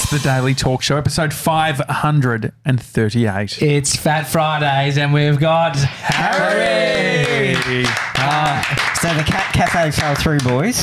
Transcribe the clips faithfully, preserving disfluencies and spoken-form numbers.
It's the Daily Talk Show, episode five hundred thirty-eight. It's Fat Fridays and we've got Harry. Uh, so the Cat Cafe fell through, boys.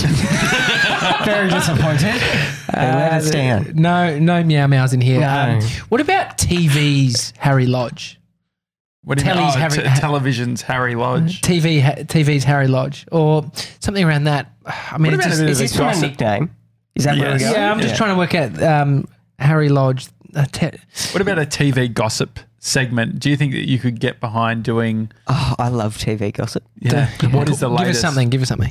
Very disappointed. They let us down. No, no meow meows in here. No. Um, what about T V's Harry Lodge? What do you mean? Telly's Oh, Harry- t- television's Harry Lodge. T V, ha- T V's Harry Lodge or something around that. I mean, What it about just, a bit Is of this from a gossip? nickname? Is that where Yes. we're going? yeah, I'm just Yeah. trying to work out um, Harry Lodge. Uh, te- What about a T V gossip segment? Do you think that you could get behind doing? Oh, I love T V gossip. Yeah. What is the latest? Give us something. Give us something.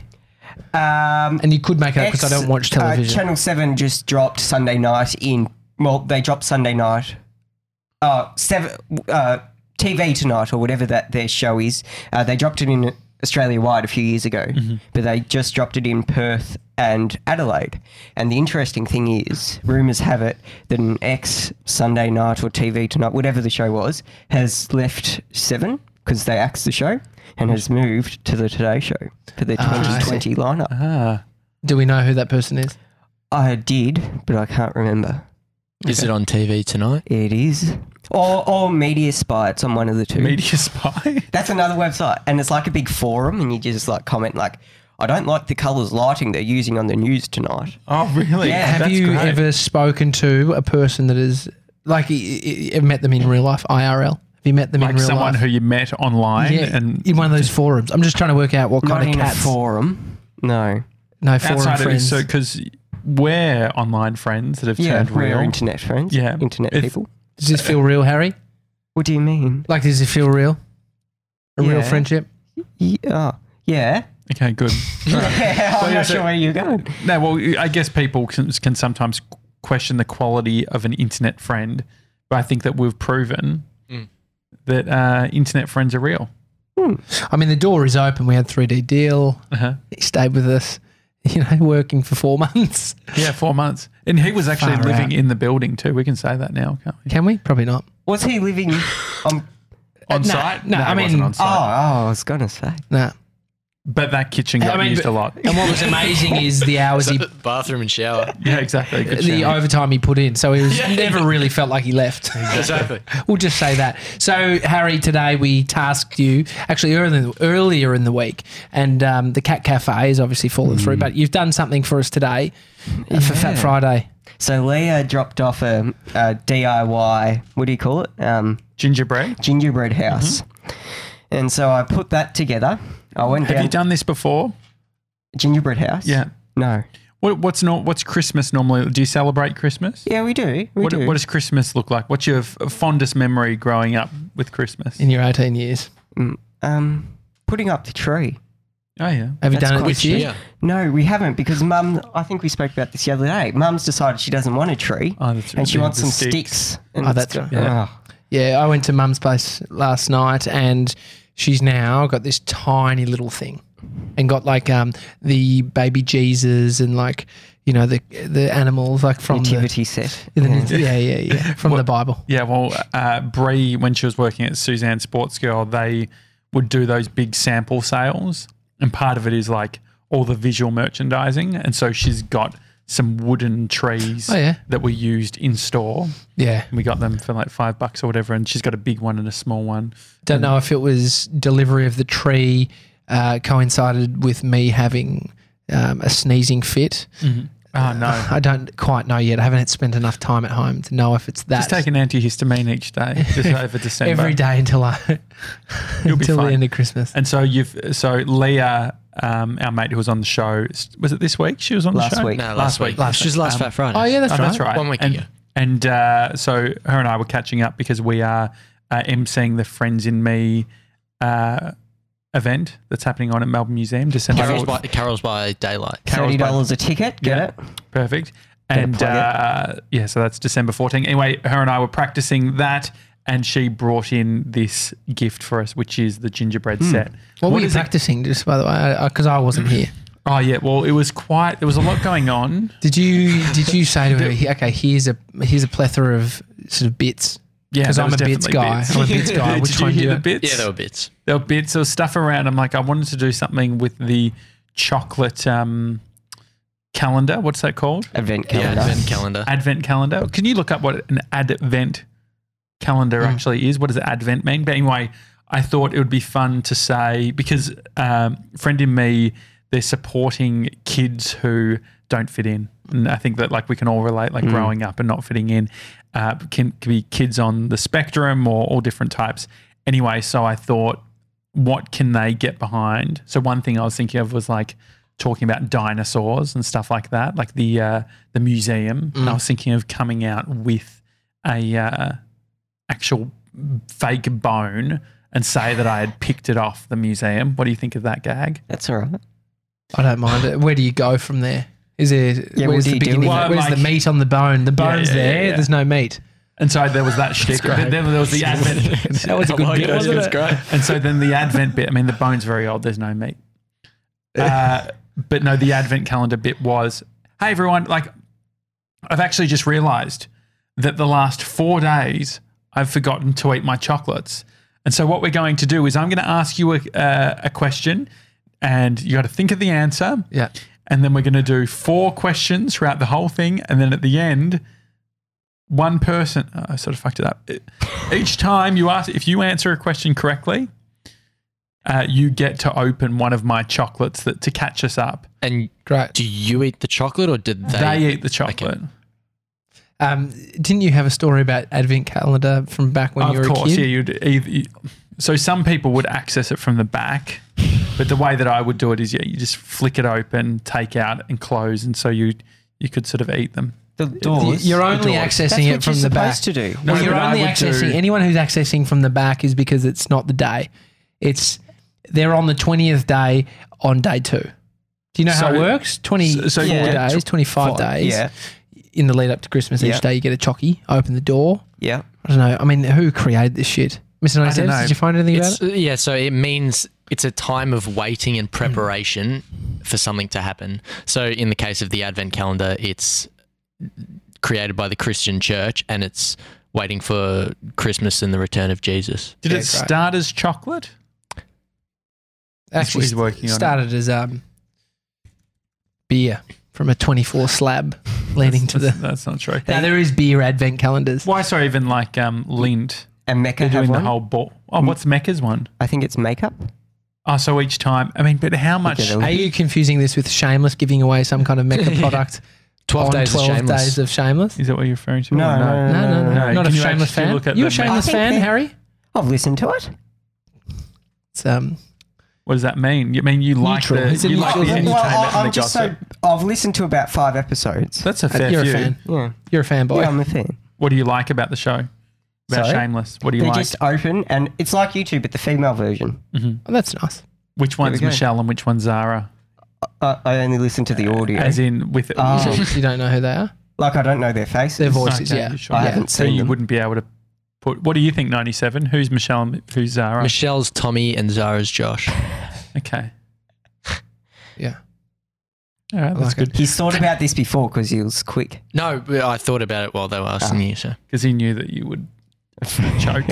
Um, And you could make it up because I X, don't watch uh, television. Channel seven just dropped Sunday night in... Well, they dropped Sunday night. Uh, seven, uh, T V Tonight or whatever that their show is. Uh, they dropped it in Australia-wide a few years ago. Mm-hmm. But they just dropped it in Perth and Adelaide. And the interesting thing is, rumours have it that an X Sunday Night or T V Tonight, whatever the show was, has left seven because they axed the show and has moved to the Today Show for their Ah, I twenty twenty lineup. Ah, Do we know who that person is? I did, but I can't remember. Is it on T V tonight? It is. Or, or Media Spy. It's on one of the two. Media Spy. That's another website. And it's like a big forum and you just like comment like, I don't like the colours lighting they're using on the news tonight. Oh, really? Yeah. Have That's you great. ever spoken to a person that is like y- y- ever met them in real life, I R L? Have you met them like in real someone life? who you met online yeah, and in one of those forums. I'm just trying to work out what Not kind of in a cats. forum. No. No forum outside of this, friends. so because we're online friends that have Yeah, turned real. we're internet friends. Yeah. Internet If- people. Does this feel real, Harry? What do you mean? Like, does it feel real? A real Yeah. friendship? Yeah. Yeah. Okay, good. Yeah, I'm yeah, not so- sure where you're going. No, well, I guess people can, can sometimes question the quality of an internet friend, but I think that we've proven Mm. that uh, internet friends are real. I mean, the door is open. We had three D Deal. Uh-huh. He stayed with us, you know, working for four months. Yeah, four months. And he was actually Far living out. in the building too. We can say that now, can't we? Can we? Probably not. Was he living on... On no, site? no, I he mean- wasn't on Oh, site. oh, I was going to say. No. But that kitchen got I mean, used but- a lot. And what was amazing is the hours he, Bathroom and shower. Yeah, exactly. Good the shout. overtime he put in. So he was never really felt like he left. Exactly. We'll just say that. So, Harry, today we tasked you, actually earlier, earlier in the week, and um, the Cat Cafe has obviously fallen through, but you've done something for us today uh, for Fat Yeah. Friday. So Leah dropped off a, a D I Y, what do you call it? Um, Gingerbread. gingerbread house. And so I put that together. I went Have down you done this before? gingerbread house. Yeah. No. What, what's not? What's Christmas normally? Do you celebrate Christmas? Yeah, we do. We What, do. what does Christmas look like? What's your f- fondest memory growing up with Christmas? In your eighteen years. Mm, um, putting up the tree. Oh, yeah. Have you That's done it quite this year? Yeah. No, we haven't because Mum. I think we spoke about this the other day. Mum's decided she doesn't want a tree, Oh, that's and she yeah, wants the some sticks. and Oh, it's that's- got- yeah. oh. Yeah, I went to Mum's place last night and she's now got this tiny little thing and got like um, the baby Jesus and like, you know, the the animals like from Nativity set. the, the Yeah. nat- yeah, yeah, yeah, from the Bible. Yeah, well, uh, Bree, when she was working at Suzanne Sports Girl, they would do those big sample sales, and part of it is like all the visual merchandising, and so she's got some wooden trees Oh, yeah. that were used in store. Yeah. We got them for like five bucks or whatever, and she's got a big one and a small one. Don't know if it was delivery of the tree uh, coincided with me having um, a sneezing fit. Oh, no. I don't quite know yet. I haven't spent enough time at home to know if it's that. Just take an antihistamine each day, just over December. every day until I You'll be until the fine. end of Christmas. And so you've so Leah, um, our mate who was on the show, was it this week? She was on Last the show week. No, last, last week. week. Last, just last Um, Fat Friday. Oh yeah, that's oh, right. that's right. One week and, ago. And uh, so her and I were catching up because we are uh, emceeing the Friends in Me uh, event that's happening on at Melbourne Museum December Carols fourth. by, Carols by Daylight. Carols Thirty by- dollars a ticket. Get Yeah. it? Perfect. Gotta And plug it. uh, yeah, so that's December fourteenth. Anyway, her and I were practicing that, and she brought in this gift for us, which is the gingerbread Hmm. set. What, were you is it? practicing? Just by the way, because I, I wasn't here. Oh yeah, well it was quite. There was a lot going on. Did you did you say to her, okay, here's a here's a plethora of sort of bits? Yeah, Because there I'm was a bits definitely guy. bits. I'm a bits guy. Which Did one you do hear you? the bits? Yeah, there were bits. There were bits. There was stuff around. I'm like, I wanted to do something with the chocolate, um, calendar. What's that called? Advent Yeah, calendar. advent calendar. Advent calendar. Can you look up what an advent calendar Mm. actually is? What does advent mean? But anyway, I thought it would be fun to say because um, friend in me, they're supporting kids who don't fit in. And I think that like we can all relate, like Mm. growing up and not fitting in. Uh, can, can be kids on the spectrum or all different types. Anyway, so I thought, what can they get behind? So one thing I was thinking of was like talking about dinosaurs and stuff like that, like the uh, the museum. And I was thinking of coming out with a uh, actual fake bone and say that I had picked it off the museum. What do you think of that gag? That's all right. I don't mind it. Where do you go from there? Is there Yeah, where's what do the you do beginning? with it? Where's Like- the meat on the bone? The bone's yeah, yeah, there. yeah. There's no meat. And so there was that shtick. great. Then there was the advent. That was a good bit, wasn't it? great. And so then the advent bit, I mean, the bone's very old. There's no meat. Uh, but no, the advent calendar bit was, hey, everyone, like, I've actually just realized that the last four days I've forgotten to eat my chocolates. And so what we're going to do is I'm going to ask you a, uh, a question and you got to think of the answer. Yeah. And then we're going to do four questions throughout the whole thing. And then at the end, one person, oh, I sort of fucked it up. Each time you ask, if you answer a question correctly, uh, you get to open one of my chocolates that to catch us up. And Great. do you eat the chocolate or did they? They, eat the chocolate. Um, didn't you have a story about advent calendar from back when Of you were course, a kid? yeah. You'd either, you, so some people would access it from the back, but the way that I would do it is, yeah, you just flick it open, take out, and close, and so you you could sort of eat them. The doors. You're only doors. accessing That's it what from you're the back. supposed to do. No, Well, you're but I only would accessing do- anyone who's accessing from the back is because it's not the day. It's they're on the twentieth day on day two. Do you know how So- it works? twenty-four so- Yeah. days, twenty-five Five, days. yeah. In the lead up to Christmas, Yeah. each day you get a chockie. Open the door. Yeah. I don't know. I mean, who created this shit? Mister don't ninety-seven, know. did you find anything It's, about it? yeah, so it means it's a time of waiting and preparation for something to happen. So in the case of the Advent calendar, it's created by the Christian church and it's waiting for Christmas and the return of Jesus. Did Yeah, it great. start as chocolate? That's what Actually, he's working on. started as um, beer from a twenty-four slab leading to the. That's, that's not true. Now there is beer advent calendars. Why so even like um, Lint? And Mecca They're have doing the one. whole ball. Oh, what's Mecca's one? I think it's makeup. Oh, so each time. I mean, but how much? they're Are you confusing this with Shameless giving away some kind of Mecca product? twelve on days of twelve Shameless. days of Shameless? Is that what you're referring to? No, Or no, No, no, no. No, Not a can you Shameless actually fan. look at You a the- Shameless I think fan, they- Harry? I've listened to it. It's um. What does that mean? You mean you like Neutral. the It's a you like the neutral. entertainment well, I, and I'm the just gossip? so. I've listened to about five episodes. That's a fair You're a few. fan. Yeah. You're a fanboy. Yeah, I'm a fan. What do you like about the show? About Sorry? Shameless? What do you They like? just open and it's like YouTube, but the female version. Oh, that's nice. Which one's go. Michelle and which one's Zara? I, I only listen to the audio. As in with Oh. You don't know who they are? like I don't know their faces. Their voices, Okay, yeah. sure. I Yeah. haven't So seen you them. wouldn't be able to put. What do you think? ninety-seven. Who's Michelle? and Who's Zara? Michelle's Tommy and Zara's Josh. Okay. Yeah. All right, that's like it. good He's thought about this before because he was quick. No, but I thought about it while they were asking you. So because he knew that you would choke.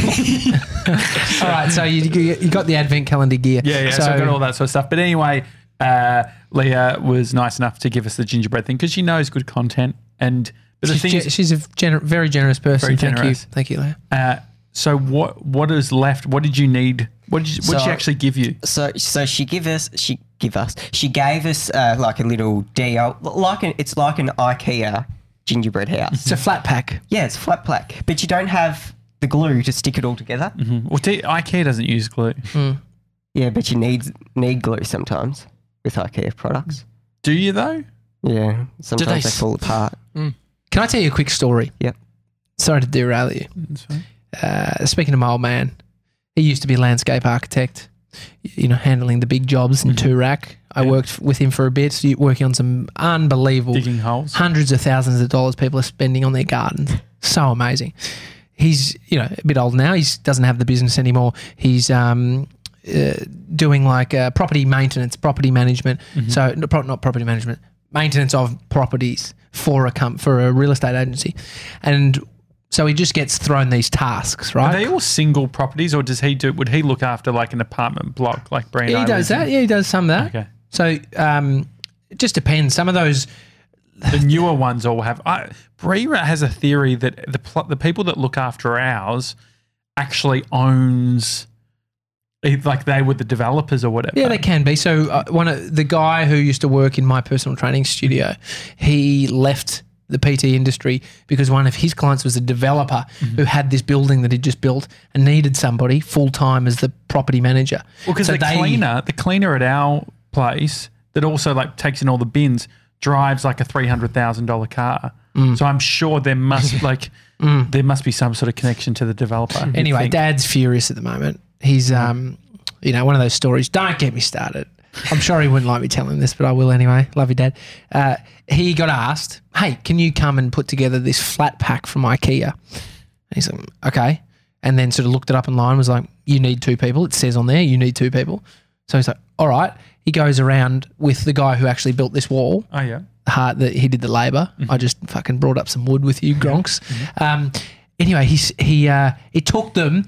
All right. So you, you you got the advent calendar gear. Yeah, yeah. So, I got all that sort of stuff. But anyway, uh, Leah was nice enough to give us the gingerbread thing because she knows good content. And but the She's, thing ge- is, she's a gener- very generous person. Very Thank generous. you. Thank you, Leah. uh, so what what is left? What did you need? What did you, what did she So- actually give you? So, so she give us, she give us, she gave us uh, like a little deal, like an, it's like an IKEA gingerbread house. It's a flat pack. Yeah, it's flat plaque, but you don't have the glue to stick it all together. Mm-hmm. Well, t- IKEA doesn't use glue. Yeah, but you need need glue sometimes with IKEA products. Do you though? Yeah, sometimes they, s- fall apart. Can I tell you a quick story? Yep. Sorry to derail you. That's fine. Uh, speaking of my old man, he used to be a landscape architect, y- you know, handling the big jobs in Toorak. I Yeah. worked with him for a bit, so you- working on some unbelievable, Digging holes. hundreds of thousands of dollars people are spending on their gardens. So amazing. He's, you know, a bit old now. He doesn't have the business anymore. He's um, uh, doing like uh, property maintenance, property management. So no, pro- not property management, maintenance of properties for a com- for a real estate agency, and so he just gets thrown these tasks, Are right? they all single properties, or does he do? Would he look after like an apartment block, like Brian? he does that. Yeah, he does some of that. Okay. So um, it just depends. Some of those, The newer ones all have. I, Brie has a theory that the pl- the people that look after ours actually owns, like they were the developers or whatever. yeah, they can be. So uh, one of the guy who used to work in my personal training studio, he left the P T industry because one of his clients was a developer Mm-hmm. who had this building that he'd just built and needed somebody full time as the property manager. Well, because So the they- cleaner, the cleaner at our place that also like takes in all the bins drives like a three hundred thousand dollar car. Mm. So I'm sure there must like there must be some sort of connection to the developer. you'd Anyway, think. Dad's furious at the moment. He's, um, you know, one of those stories. Don't get me started. I'm sure he wouldn't like me telling this, but I will anyway. Love you, Dad. Uh, he got asked, "Hey, can you come and put together this flat pack from IKEA?" And he's like, "Okay." And then sort of looked it up online. Was like, "You need two people." It says on there, "You need two people." So he's like, "All right." He goes around with the guy who actually built this wall. Oh yeah. Hard that he did the labor. I just fucking brought up some wood with you, Gronks. Um, anyway, he's, he uh, it took them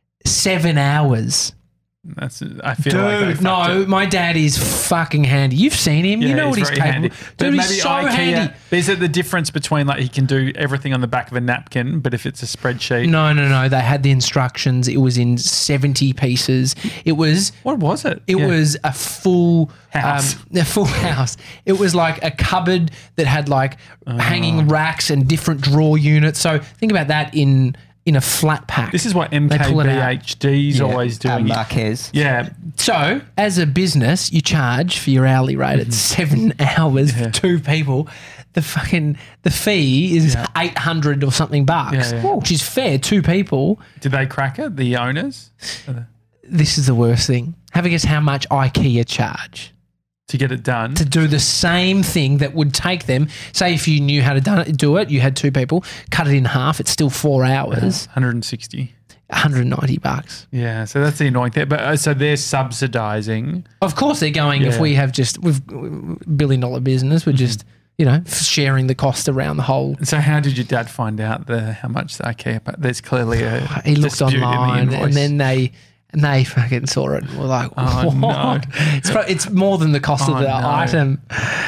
seven hours. That's. I feel like they Dude, fucked no, it. my dad is fucking handy. You've seen him. you Yeah, know what he's very capable. handy. But Dude, maybe he's so IKEA, handy. Is it the difference between like he can do everything on the back of a napkin, but if it's a spreadsheet, No, no, no. They had the instructions. It was in seventy pieces. It was what was it? It Yeah. was a full House. Um, a full house. It was like a cupboard that had like Uh. hanging racks and different drawer units. So think about that in in a flat pack. This is what They pull it out. M K B H D's always Uh, doing. Marquez. Yeah, So, as a business, you charge for your hourly rate Mm-hmm. at seven hours for two people. The fucking the fee is eight hundred or something bucks, Yeah, yeah. which is fair. Two people. did they crack it? The owners This is the worst thing. Have a guess how much IKEA charge to get it done. to do the same thing that would take them. Say if you knew how to done it, do it. You had two people, cut it in half. It's still four hours. one hundred sixty. one hundred ninety bucks. Yeah, so that's the annoying thing. But uh, so they're subsidising. Of course, they're going. If Yeah. we have just we've billion dollar business, we're just you know sharing the cost around the whole. So how did your dad find out the how much the IKEA? But there's clearly a He looked dispute in the online, and invoice. then they and they fucking saw it and were like, Oh, "What?" no. It's pro- it's more than the cost Oh, of the no. item.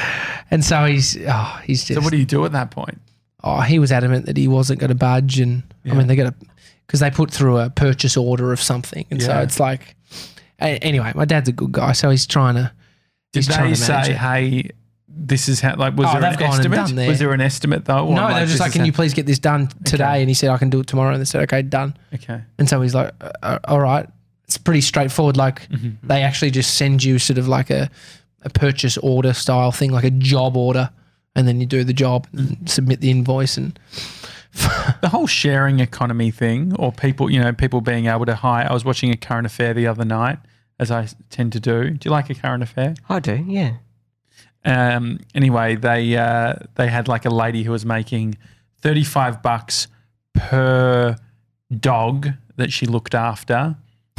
And so he's oh he's just So what do you do at that point? oh he was adamant that he wasn't going to budge, and I Yeah. mean they got to because they put through a purchase order of something, and so Yeah. it's like a- anyway, my dad's a good guy, so he's trying to. Did he's trying they to manage say, it. "Hey, this is how"? Like, was Oh, there they've an gone and estimate? done their- Was there an estimate though? or No, they're this just like, is can how- you please get this done today? Okay. And he said, I can do it tomorrow. And they said, okay, done. Okay. And so he's like, uh, uh, all right. It's pretty straightforward. Like Mm-hmm. they actually just send you sort of like a, a purchase order style thing, like a job order. And then you do the job and submit the invoice. And The whole sharing economy thing, or people, you know, people being able to hire. I was watching a current affair the other night, as I tend to do. Do you like a current affair? I do, yeah. Um, anyway, they uh, they had like a lady who was making thirty-five bucks per dog that she looked after.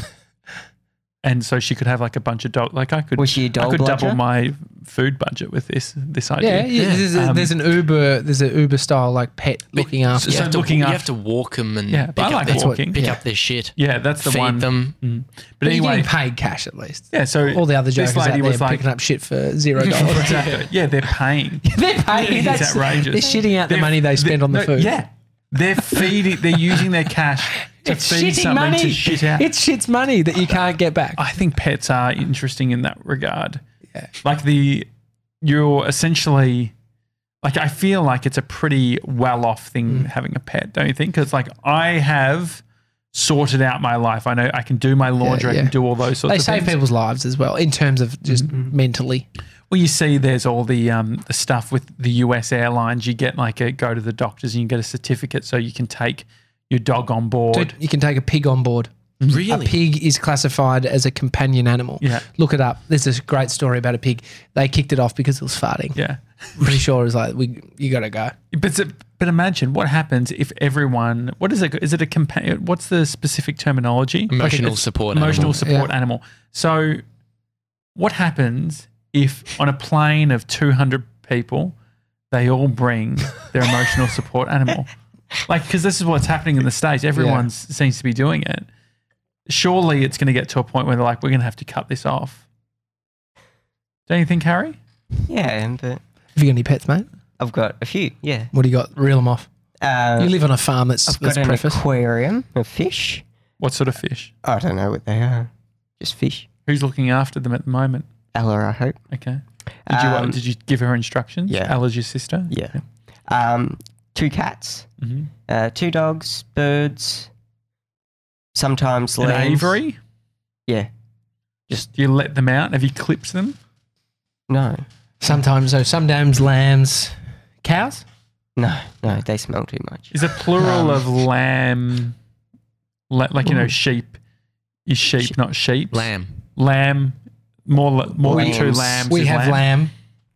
And so she could have like a bunch of dog. Like I could, Was she a I dog could double bludger? my food budget with this this yeah, idea. yeah, There's, a, Um, there's an Uber, there's an Uber style like pet looking after. You So have, to, looking you up- have to walk them and Yeah, pick, but I up, like their, walking. pick Yeah. up their shit. Yeah, that's the feed one. them. Mm. But But you're anyway, getting paid cash at least. yeah. So All the other jokers this out lady there was like, picking up shit for zero dollars. exactly. Yeah, they're paying. They're paying. It's That's outrageous. They're shitting out the They're- money they spend on the no, food. Yeah, they're feeding. They're using their cash to It's feed shitting something money. to shit out. It's shit's money that you can't get back. I think pets are interesting in that regard. Yeah. Like the, you're essentially, like I feel like it's a pretty well-off thing Mm. having a pet, don't you think? Because like I have sorted out my life. I know I can do my laundry. yeah. I can do all those sorts They of save things. people's lives as well in terms of just Mm-hmm. mentally. Well, you see, there's all the um, the stuff with the U S airlines. You get like a go to the doctors and you get a certificate so you can take your dog on board. Dude, you can take a pig on board. Really? A pig is classified as a companion animal. Yeah. Look it up. There's this great story about a pig. They kicked it off because it was farting. Yeah, Pretty sure it was like, we, you got to go. but but imagine what happens if everyone. What is it? Is it a companion? What's the specific terminology? Emotional Like a- support Emotional animal. support Yeah. animal. So, what happens if on a plane of two hundred people, they all bring their emotional support animal? Like, because this is what's happening in the States. Everyone seems to be doing it. Surely it's going to get to a point where they're like, we're going to have to cut this off. Don't you think, Harry? Yeah, but Have you got any pets, mate? I've got a few. Yeah. What do you got? Reel them off. Uh, You live on a farm that's, I've that's got an prefaced. aquarium of fish. What sort of fish? I don't know what they are. Just fish. Who's looking after them at the moment? Ella, I hope. Okay. Did you uh, Um, did you give her instructions? yeah. Ella's your sister? Yeah. Um, two cats, Mm-hmm. uh, two dogs, birds, sometimes An lambs. aviary? Yeah. Just do you let them out? Have you clipped them? No. Sometimes, so sometimes lambs, cows. No, no, they smell too much. Is it plural Um, of lamb? La- like you know, sheep is sheep, Sheep. not sheep. Lamb. Lamb. More la- more than two Lambs. lambs. We is have lamb. lamb.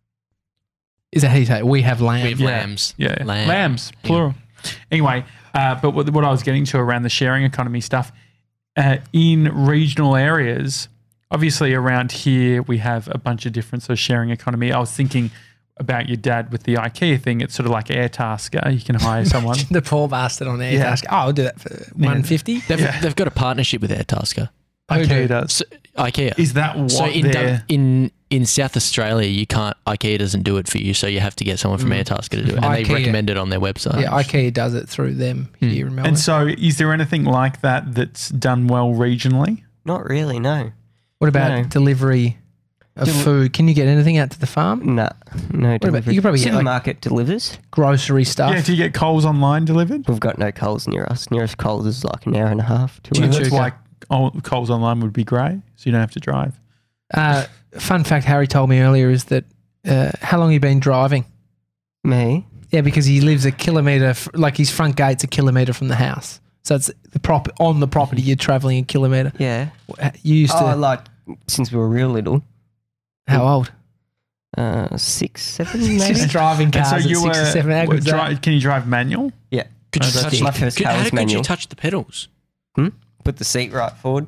Is that how you say it? We have lamb. We have Yeah. lambs. Yeah, Lamb. lambs, plural. Anyway, uh, but what, what I was getting to around the sharing economy stuff, uh, in regional areas, obviously around here we have a bunch of different sort of sharing economy. I was thinking about your dad with the IKEA thing. It's sort of like Airtasker. You can hire someone. the poor bastard on Airtasker. Yeah. Oh, I'll do that for one fifty. They've, Yeah. they've got a partnership with Airtasker. Who do? IKEA does. So, IKEA. Is that what so in, they're... Dub- in in South Australia, you can't. IKEA doesn't do it for you, so you have to get someone from Mm. Airtasker to do it, and they IKEA. recommend it on their website. Yeah, IKEA does it through them here in Melbourne. And so is there anything like that that's done well regionally? Not really, no. what about no. delivery of Del- food? Can you get anything out to the farm? No, no about- delivery. you could probably get, like- Supermarket delivers. Grocery stuff. Yeah, do you get Coles online delivered? We've got no Coles near us. Nearest Coles is like an hour and a half, two Do you hours. That's Chuka. why oh, Coles online would be great, so you don't have to drive. Uh, fun fact Harry told me earlier is that uh, how long have you been driving? Me? Yeah, because he lives a kilometre, f- like his front gate's a kilometre from the house. So it's the prop on the property, you're travelling a kilometre. Yeah. You used to, Oh, like since we were real little. how old? Uh, six, seven, maybe. Just driving And cars so at you six were, or seven. How what, good's that? dri- can you drive manual? Yeah. Could Oh, you that's touch my the, first could, car how was could you manual. touch the pedals? Put the seat right forward.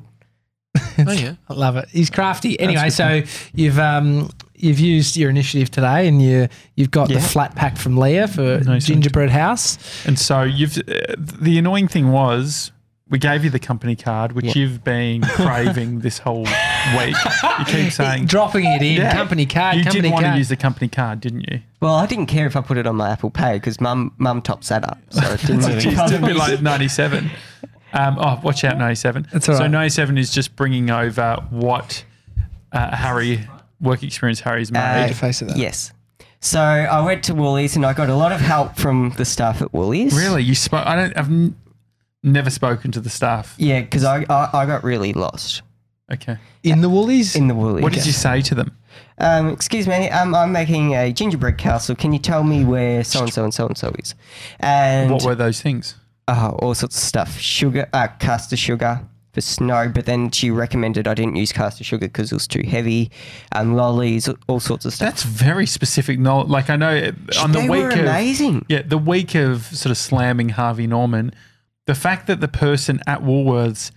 Oh yeah. I love it. He's crafty. Anyway, so you've um you've used your initiative today, and you you've got Yeah. the flat pack from Leah for No, so- Gingerbread House. And so you've. Uh, the annoying thing was we gave you the company card, which Yeah. you've been craving this whole week. You keep saying Dropping it in Yeah. company card. you company did want card. to use the company card, didn't you? Well, I didn't care if I put it on my Apple Pay because mum mum tops that up. So it didn't really It's bother a bit me. like ninety-seven. Um, oh, watch out, ninety-seven. That's all So right. ninety-seven is just bringing over what uh, Harry work experience Harry's made. Uh, face of that. Yes. So I went to Woolies and I got a lot of help from the staff at Woolies. Really, you spoke? I don't. I've n- never spoken to the staff. Yeah, because I, I I got really lost Okay. In the Woolies? in the Woolies. What did you say to them? Um, excuse me, um, I'm making a gingerbread castle. Can you tell me where so and so and so and so is? And What were those things? oh, all sorts of stuff. Sugar, uh, caster sugar for snow, but then she recommended I didn't use caster sugar because it was too heavy. Um, lollies, all sorts of stuff. That's very specific knowledge. Like I know on the they week were of amazing. yeah, the week of sort of slamming Harvey Norman, the fact that the person at Woolworths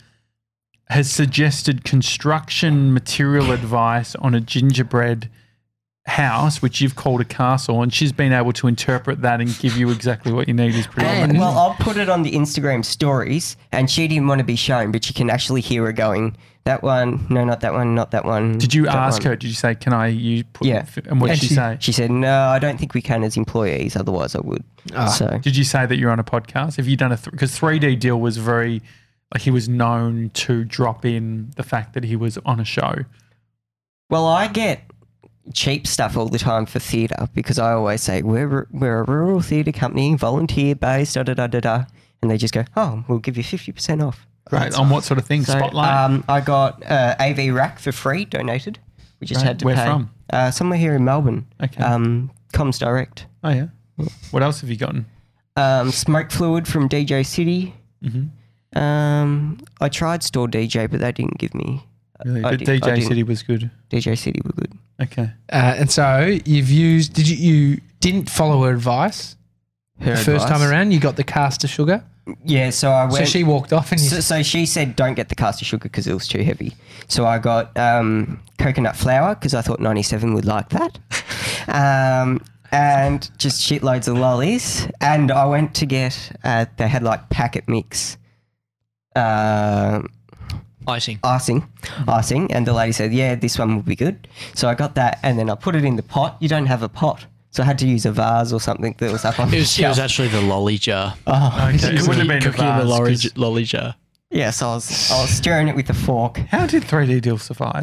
has suggested construction material advice on a gingerbread house, which you've called a castle, and she's been able to interpret that and give you exactly what you need is pretty And- amazing. Well, I'll put it on the Instagram stories, and she didn't want to be shown, but you can actually hear her going, that one, no, not that one, not that one. Did you that ask one." her? Did you say, "Can I use?" Put, Yeah. And what did And she, she- say? She said, no, I don't think we can as employees, otherwise I would. Ah. So, Did you say that you're on a podcast? Have you done a because three D Deal was very like he was known to drop in the fact that he was on a show. well, I get cheap stuff all the time for theatre because I always say, we're, we're a rural theatre company, volunteer based, da da da da da. And they just go, oh, we'll give you fifty percent off. Right. On what sort of thing? So, Spotlight. Um, I got uh, A V rack for free donated. We just Right. had to Where pay. from? Uh, somewhere here in Melbourne. Okay. Um, Comms Direct. oh yeah. What else have you gotten? Um, smoke fluid from D J City. Mm-hmm. Um, I tried Store D J, but they didn't give me. Really, I but did- I D J didn't- City was good. D J City were good. Okay. Uh, and so you've used, did you, you didn't follow her advice Her the first advice. time around? You got the caster sugar. Yeah, so I went. So she walked off and you So, so she said, "Don't get the caster sugar because it was too heavy." So I got um, coconut flour because I thought ninety-seven would like that, um, and just shitloads of lollies. And I went to get. Uh, they had like packet mix. Uh, Icing. icing, icing, and the lady said, "Yeah, this one will be good." So I got that, and then I put it in the pot. You don't have a pot, so I had to use a vase or something that was up on It the was, it shelf. was actually the lolly jar. Oh, Okay, it wouldn't have been a Cooking in the vase, lolly, 'cause- lolly jar. yeah. So I was, I was stirring it with a fork. How did three D Deal survive?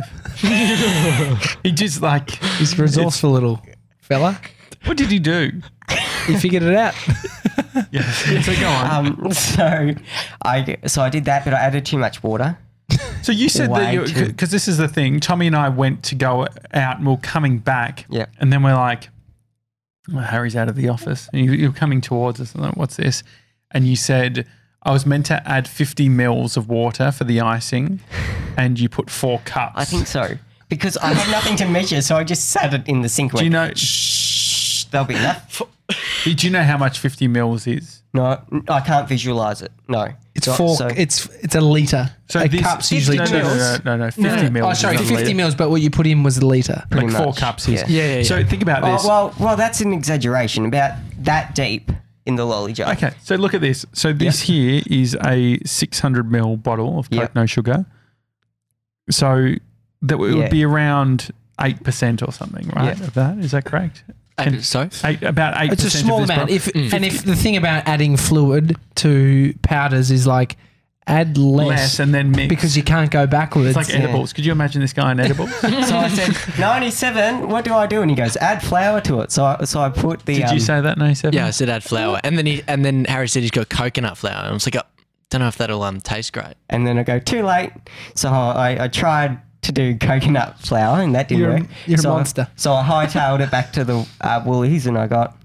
He just like, He's a resourceful little fella. what did he do? He figured it out. Yeah, so go on. Um, so I, so I did that, but I added too much water. So you said that way you, too- because this is the thing, Tommy and I went to go out and we we're coming back. Yeah. And then we're like, well, Harry's out of the office. And you, you're coming towards us. And I'm like, what's this? And you said, I was meant to add fifty mils of water for the icing and you put four cups. I think so because I had nothing to measure, so I just sat it in the sink. And Do you went, know, Shh, there'll be enough. do you know how much fifty mils is? No, I can't visualize it. No, It's So- four. so- it's it's a liter. So a this, cup's usually no, two. no, no, no, no, no, fifty mils. Oh, sorry, is a fifty litre. mils. But what you put in was a liter. Pretty Like four much, cups is. yeah. Yeah, yeah, So yeah. think about Oh, this. well, well, that's an exaggeration. About that deep in the lolly jar. Okay, so look at this. So this here is a six hundred mil bottle of Coke Yep. no sugar. So that it Yeah. would be around eight percent or something, right? Yeah. Of that, is that correct? And so? Eight, about eight. It's a small of this amount. bottle. If and if the thing about adding fluid to powders is like add less, less and then mix because you can't go backwards. it's like edibles. Could you imagine this guy on edibles? So I said ninety-seven. What do I do? And he goes, add flour to it. So I, so I put the. Did um, you say that ninety-seven? Yeah, I said add flour, and then he and then Harry said he's got coconut flour, and I was like, oh, don't know if that'll um taste great. And then I go too late. So I, I tried to do coconut flour, and that didn't You're a- work. you're a so monster. I, so I hightailed it back to the uh, Woolies, and I got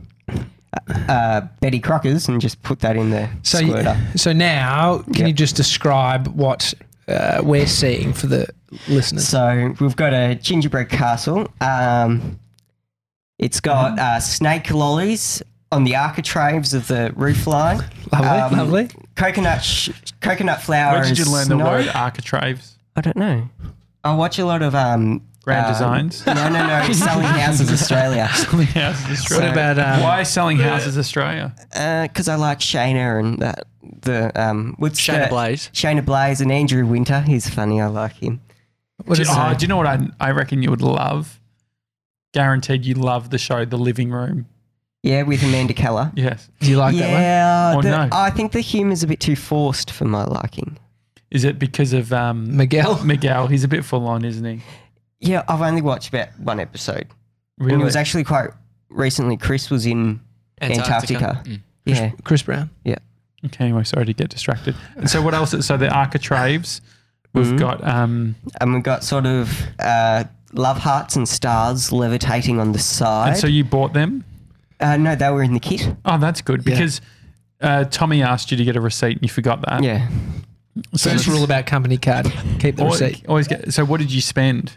uh, Betty Crockers, and just put that in the so. You, squirter. so now, can Yep. you just describe what uh, we're seeing for the listeners? So we've got a gingerbread castle. Um, it's got Mm-hmm. uh, snake lollies on the architraves of the roof line. Lovely, Um, lovely. Coconut, sh- coconut flour. Where did you and learn the snow. word architraves? I don't know. I watch a lot of um, Grand um, Designs? No, no, no. Selling Houses Australia. Selling Houses Australia. What about, um, why Selling Houses Australia? Because I like Shayna and that the um, what's Shayna the- Blaze. Shayna Blaze and Andrew Winter. He's funny. I like him. What Do, is oh, it? do you know what I, I reckon you would love? Guaranteed you love the show The Living Room. Yeah, with Amanda Keller. Yes. Do you like that one? yeah, Or the- no? I think the humour's a bit too forced for my liking. Is it because of um, Miguel? Miguel? He's a bit full on, isn't he? Yeah, I've only watched about one episode. Really? And it was actually quite recently. Chris was in Antarctica. Mm. Yeah. Chris Brown. Okay, anyway, sorry to get distracted. And so what else? So the architraves, we've Mhm. got um, And we've got sort of uh, love hearts and stars levitating on the side. and so you bought them. uh, no, they were in the kit. Oh, that's good Yeah. because uh, Tommy asked you to get a receipt and you forgot that. Yeah. So First rule about company card: keep the always, receipt. always get. So what did you spend?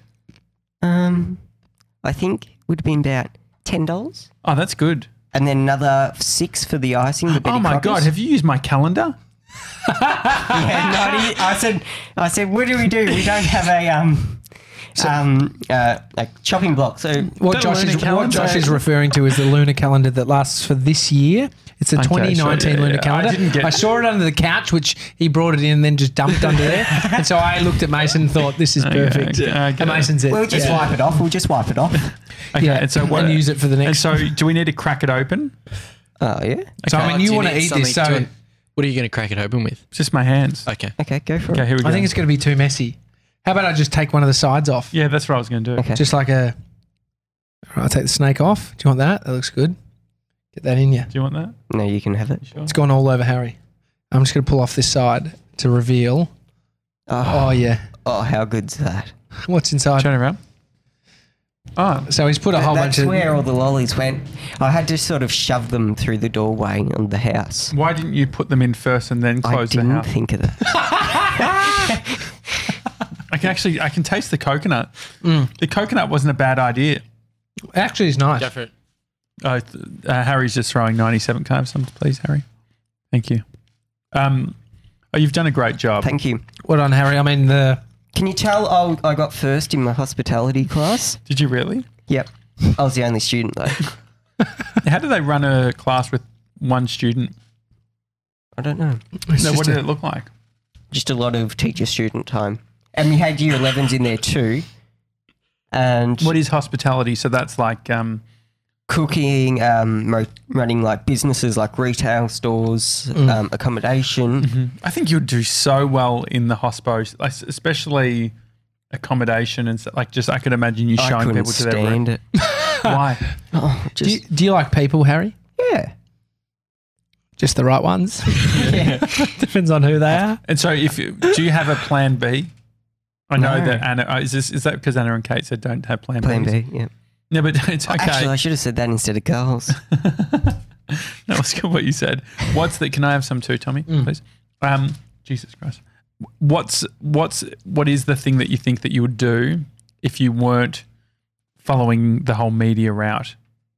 Um, I think would have been about ten dollars, Oh, that's good. and then another six for the icing. The Betty Oh my Crockers. god, have you used my calendar? Yeah, ninety. I said, I said, what do we do? We don't have a um, um, uh, a chopping block. So What The Josh, lunar is, what calendar. Josh is referring to is the lunar calendar that lasts for this year. It's a Okay, twenty nineteen so, yeah, lunar yeah, I calendar. I, didn't get- saw it under the couch, which he brought it in and then just dumped under there. And so I looked at Mason and thought, this is Okay, perfect. okay, I get And it. Mason said, we'll just yeah. wipe it off. We'll just wipe it off. Okay, Yeah, and so what? and use it for the And next. so, do we need to crack it open? Oh yeah. So, I mean, you Do want to need eat this, something- so do you want- what are you going to crack it open with? It's just my hands. Okay. Okay, go for Okay, it. here we go. I think it's going to be too messy. How about I just take one of the sides off? yeah, that's what I was going to do. Okay. Just like a. All right, I'll take the snake off. Do you want that? That looks good. Get that in you. Do you want that? No, you can have it. Sure. It's gone all over Harry. I'm just going to pull off this side to reveal. Oh, Oh, yeah. oh, how good's that? What's inside? Turn around. Oh, So he's put a whole That's bunch of. where all the lollies went. I had to sort of shove them through the doorway of the house. why didn't you put them in first and then I close the didn't house? think of that. I can actually, I can taste the coconut. Mm. The coconut wasn't a bad idea. Actually, it's nice. Go for it. Uh, th- uh, Harry's just throwing ninety-seven cards, please, Harry. Thank you. Um, oh, you've done a great job. Thank you. Well done, Harry. I mean, the. Can you tell I, I got first in my hospitality class? Did you really? Yep. I was the only student though. How do they run a class with one student? I don't know. It's No, just what did a- it look like? Just a lot of teacher-student time. and we had year elevens in there too. And What is hospitality? So that's like um, cooking, um, mo- running like businesses like retail stores, um, accommodation. I think you'd do so well in the hospo, like, especially accommodation and so, like just I could imagine you I showing couldn't people to their stand room. it. Why? Oh, Do just you, do you like people, Harry? yeah. Just the right ones? yeah. Depends on who they are. And so, if you, do you have a plan B? I know No. that Anna uh, is this is that because Anna and Kate said don't have plan, Plan Bs? B. Yeah. No, but it's okay. Actually, I should have said that instead of girls. That was good what you said. What's the? Can I have some too, Tommy, please? Um, Jesus Christ. What's what's what is the thing that you think that you would do if you weren't following the whole media route?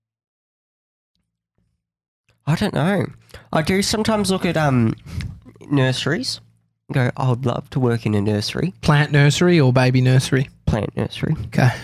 I don't know. I do sometimes look at um nurseries. And go, I would love to work in a nursery, Plant nursery or baby nursery? plant nursery. Okay. A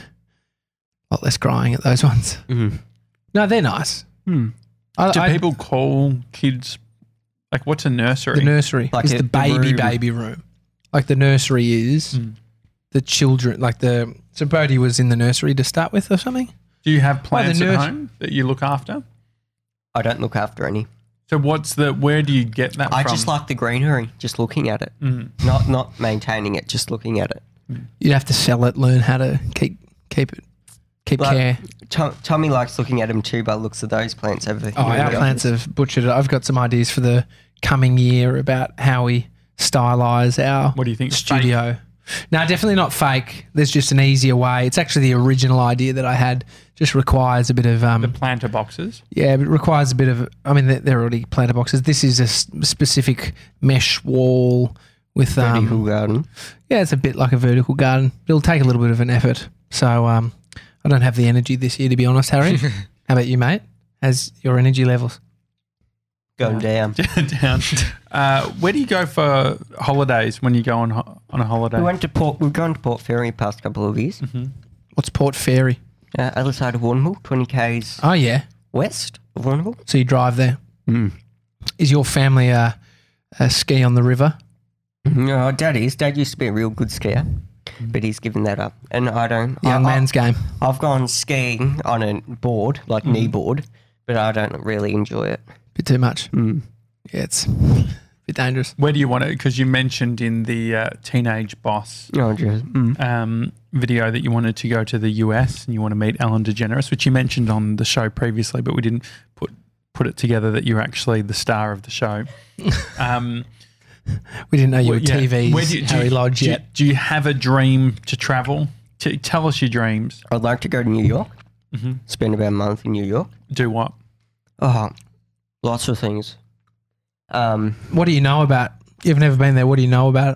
lot less crying at those ones. Mm. No, they're nice. Hmm. I, Do I- people call kids like what's a nursery? the nursery Like is a- the the baby room. baby room. Like the nursery is Mm. the children, like the, so Bodhi was in the nursery to start with or something? Do you have plants the at nurse- home that you look after? I don't look after any. So what's the? Where do you get that I from? just like the greenery, just looking at it, Mhm. not not maintaining it, just looking at it. You'd have to sell it, learn how to keep keep it, keep Like- care. Tom, Tommy likes looking at them too, by the looks of those plants over here. Oh, in our the plants office. have butchered it. I've got some ideas for the coming year about how we stylise our What do you think? studio. No, definitely not fake. There's just an easier way. It's actually the original idea that I had. Just requires a bit of um, The planter boxes. yeah, but it requires a bit of. I mean, they're, they're already planter boxes. This is a s- specific mesh wall with Vertical um, garden. yeah, it's a bit like a vertical garden. It'll take a little bit of an effort. So um, I don't have the energy this year, to be honest, Harry. How about you, mate? How's your energy levels? Going down. Down. Uh, where do you go for holidays when you go on ho- on a holiday? We went to Port. We've gone to Port Fairy the past couple of years. What's Port Fairy? Uh, other side of Warrnambool, twenty k's Oh yeah, west of Warrnambool. so you drive there. Mm. Is your family a, a ski on the river? No, Dad is. Dad used to be a real good skier, but he's given that up. And I don't. Young I, man's game. I, I've gone skiing on a board, like knee board, but I don't really enjoy it. Bit too much. Mm. Yeah, it's a bit dangerous. Where do you want to? Because you mentioned in the uh, Teenage Boss Oh, just, mm. um, video that you wanted to go to the U S and you want to meet Ellen DeGeneres, which you mentioned on the show previously, but we didn't put put it together that you're actually the star of the show. Um, We didn't know you were yeah. T V's Where do you- do Harry you- Lodge do you- yet. Do you have a dream to travel? T- tell us your dreams. I'd like to go to New York, Mhm. spend about a month in New York. Do what? Oh, lots of things. Um, What do you know about? You've never been there. What do you know about it?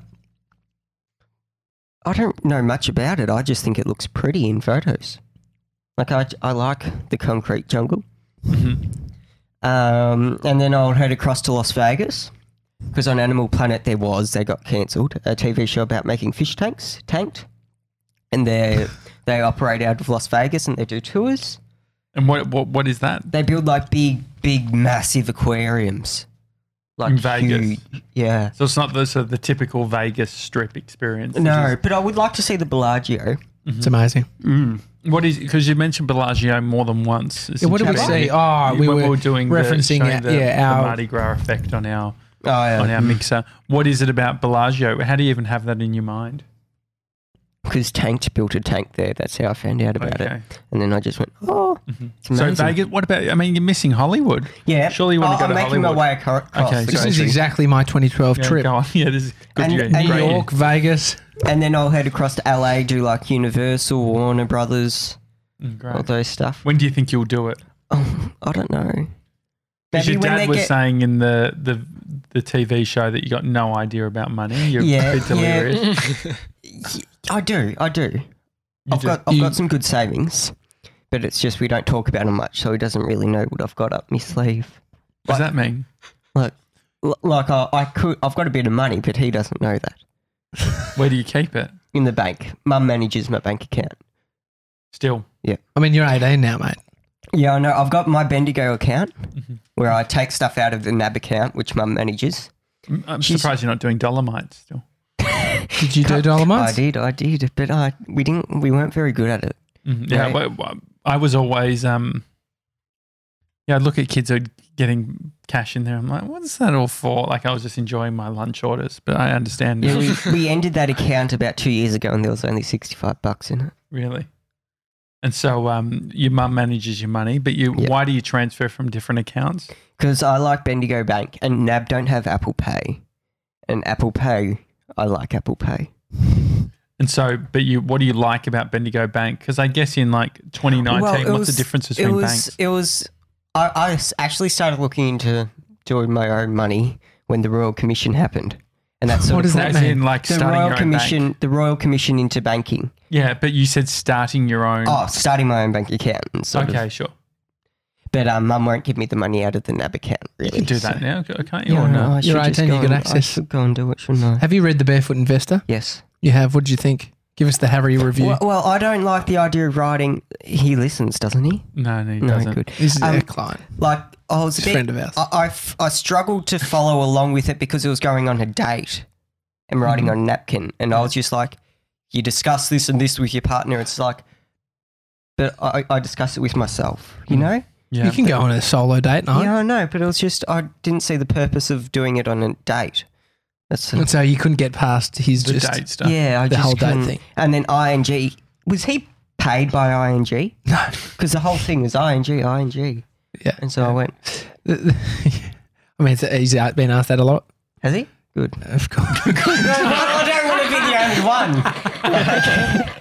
I don't know much about it. I just think it looks pretty in photos. Like I, I like the concrete jungle. Mhm. Um, and then I'll head across to Las Vegas because on Animal Planet there was they got cancelled a T V show about making fish tanks tanked, and they they operate out of Las Vegas and they do tours. And what what what is that? They build like big, big, massive aquariums. Like In Vegas? huge- yeah. So it's not the sort of the typical Vegas Strip experience. No, but I would like to see the Bellagio. It's amazing. Mm. What is because you mentioned Bellagio more than once? Yeah, what did we since say? you've been- Oh, we when were doing referencing the, showing our- the, yeah, the our- Mardi Gras effect on our Oh, yeah. on our mixer. What is it about Bellagio? How do you even have that in your mind? Because Tanked built a tank there. That's how I found out about Okay. it. And then I just went, oh, it's So amazing. Vegas. What about? I mean, you're missing Hollywood. Yeah. Surely you want oh, to go I'm to making Hollywood. my way acro- across Okay, the This is country. exactly my twenty twelve Yeah, trip. go on. Yeah, this is good. And- yeah, and New great. New York, Vegas. And then I'll head across to L A, do like Universal, Warner Brothers, Mm, great. all those stuff. When do you think you'll do it? Oh, I don't know. Because your when dad they was get- saying in the, the the T V show that you got no idea about money. You're Yeah, a bit yeah. delirious. I do, I do. I've do. got I've You- got some good savings, but it's just we don't talk about them much, so he doesn't really know what I've got up my sleeve. What does that mean? Like, l- like I, I could, I've got a bit of money, but he doesn't know that. Where do you keep it? In the bank, Mum manages my bank account. Still. I mean, you're eighteen now, mate. Yeah, I know. I've got my Bendigo account Mm-hmm. where I take stuff out of the N A B account, which Mum manages. I'm I'm She's- surprised you're not doing Dolomite still. Did you do Dolomites? I did, I did, but I we didn't. We weren't very good at it. Mhm. Yeah, Right. but I was always um. Yeah, I'd look at kids who are getting cash in there. I'm like, what's that all for? Like, I was just enjoying my lunch orders, but I understand. Yeah, now. we, we ended that account about two years ago, and there was only sixty-five bucks in it. Really. And so, um, your mum manages your money, but you, Yeah. why do you transfer from different accounts? Because I like Bendigo Bank, and N A B don't have Apple Pay, and Apple Pay, I like Apple Pay. And so, but you, what do you like about Bendigo Bank? Because I guess in like twenty nineteen, Well, it what's was- the difference It between was. banks? It was. I, I s- actually started looking into doing my own money when the Royal Commission happened, and that's What does that As mean? in like The starting Royal your own Commission, bank. the Royal Commission into banking. Yeah, but you said starting your own. Oh, starting my own bank account. And sort okay, of. sure. But um, Mum won't give me the money out of the N A B account. Really, You can do so- that now, can't you? Yeah, Or no? I should You're just eighteen, go you got and- access. I should go and do it, shouldn't I? Have you read The Barefoot Investor? Yes. You have. What did you think? Give us the Harry review. Well, well, I don't like the idea of writing. He listens, doesn't he? No, no, he No, doesn't. good. This is Um, our client. Like I was a He's a bit, friend of ours. I, I f- I struggled to follow along with it because it was going on a date and writing Mm-hmm. on a napkin, and I was just like, you discuss this and this with your partner. It's like, but I, I discuss it with myself, you know. Yeah. You can go on a solo date night. Yeah, I know, but it was just I didn't see the purpose of doing it on a date. That's And so you couldn't get past his the just date stuff. yeah, I the just whole date couldn't- thing. And then I N G, was he paid by I N G? No. Because the whole thing was I N G, I N G. Yeah. And so I went, I mean, it's, he's out- been asked that a lot. has he? Good. Of course. I don't want to be the only one.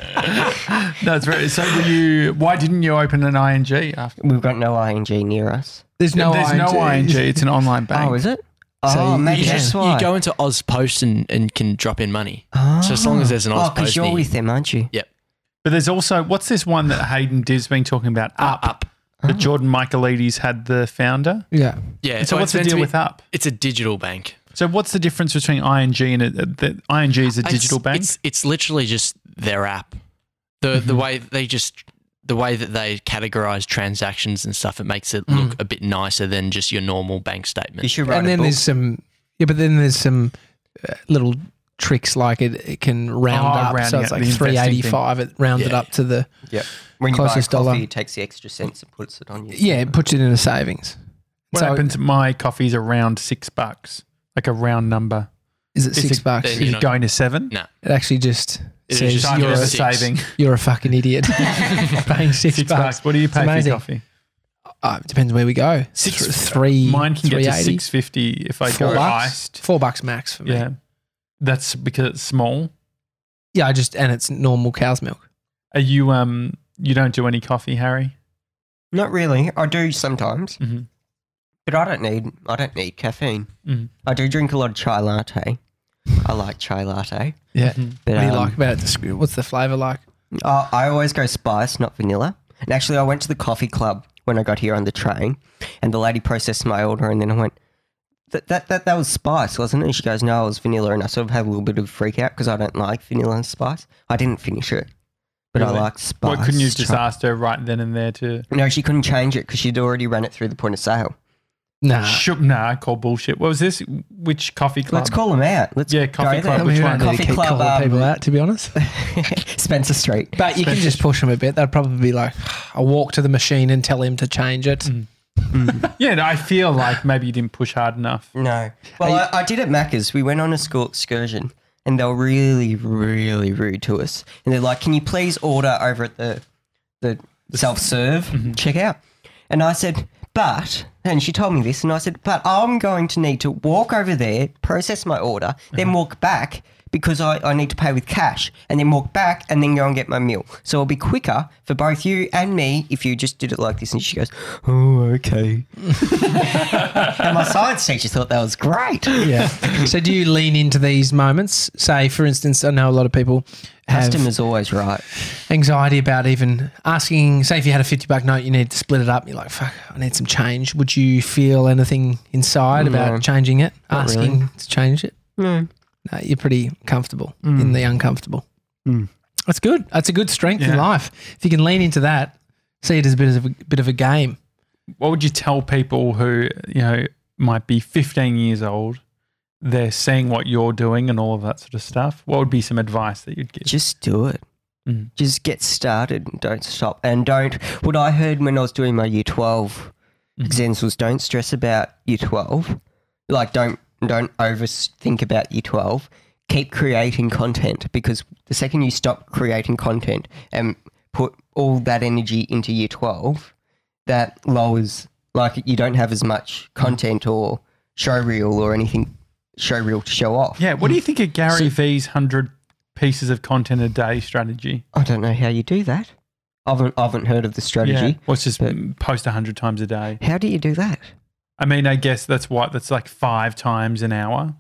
No, it's very. So, were you? Why didn't you open an I N G after? We've got no I N G near us. There's no There's no I N G. It's an online bank. Oh, is it? So Oh, you- maybe you that's can- why. You go into Oz Post and, and can drop in money. Oh. So as long as there's an Oz Oh, because Post you're near with them, aren't you? Yep. But there's also what's this one that Hayden Div's been talking about? Up. Up. That Jordan Michaelides had the founder. Yeah. Yeah. So well, what's it's the meant to deal be- with Up? It's a digital bank. So what's the difference between I N G and a, the I N G is a digital it's, bank? It's it's literally just their app. The the way they just the way that they categorize transactions and stuff, it makes it look a bit nicer than just your normal bank You statement. should write And a then book. there's some, yeah, but then there's some uh, little tricks like it, it can round Oh, up. So rounding it's up like the investing three eighty-five. It rounded Yeah. up to the, Yep. When you closest buy coffee, dollar. it takes the extra cents and puts it on you. yeah, it puts it in a savings. what so happens? My coffee's around six bucks, like a round number. is it Is six it- bucks? Then Is you're it not- going to seven? No. It actually just It is says just So I'm you're, never a, six. saving you're a fucking idiot paying six, six bucks. bucks. What do you pay for amazing. your coffee? Uh, it depends where we go. Six- Th- three. Mine can get to three eighty. six fifty if I Four go bucks. iced. Four bucks max for me. Yeah, that's because it's small. Yeah, I just and it's normal cow's milk. Are you um? You don't do any coffee, Harry? Not really. I do sometimes, Mm-hmm. but I don't need. I don't need caffeine. Mhm. I do drink a lot of chai latte. I like chai latte. Yeah. Mhm. But, What do you um, like about it? The sc- What's the flavour like? Uh, I always go spice, not vanilla. And actually, I went to the coffee club when I got here on the train, and the lady processed my order, and then I went, that that that, that was spice, wasn't it? And she goes, no, it was vanilla, and I sort of had a little bit of a freak out because I don't like vanilla and spice. I didn't finish it, but Really? I like spice. Why couldn't you just chai- asked her right then and there to? No, she couldn't change it because she'd already run it through the point of sale. Nah. Shook, nah, I call bullshit. What was this? Which coffee club? Let's call them out. Let's Yeah, go coffee there. club. I Which mean, we one? don't need to Coffee keep club, calling people um, out, to be honest. Spencer Street. But you can just push them a bit. They'd probably be like, I'll walk to the machine and tell him to change it. Mm. Yeah, no, I feel like maybe you didn't push hard enough. No. Well, Are I, I did at Macca's. We went on a school excursion and they were really, really rude to us. And they're like, can you please order over at the the self-serve checkout? And I said, but, and she told me this, and I said, but I'm going to need to walk over there, process my order, then walk back because I, I need to pay with cash, and then walk back and then go and get my meal. So it'll be quicker for both you and me if you just did it like this. And she goes, oh, okay. And my science teacher thought that was great. Yeah. So do you lean into these moments? Say, for instance, I know a lot of people have Customer's always right. anxiety about even asking, say if you had a fifty buck note, you need to split it up. You're like, fuck, I need some change. Would you feel anything inside No. about changing it? Not asking really. to change it? No. No, you're pretty comfortable in the uncomfortable. Mm. That's good. That's a good strength in Yeah. life. If you can lean into that, see it as a bit of a bit of a game. What would you tell people who, you know, might be fifteen years old? they're seeing what you're doing and all of that sort of stuff, what would be some advice that you'd give? Just do it. Mm. Just get started and don't stop. And don't, what I heard when I was doing my year twelve Mhm. exams was don't stress about year twelve. Like don't, don't overthink about year twelve. Keep creating content, because the second you stop creating content and put all that energy into year twelve, that lowers, like you don't have as much content or show reel or anything show reel to show off. Yeah, what do you think of Gary V's one hundred pieces of content a day strategy? I don't know how you do that. I haven't, I haven't heard of the strategy. Yeah. Well, it's just but- post one hundred times a day. How do you do that? I mean, I guess that's what, that's like five times an hour.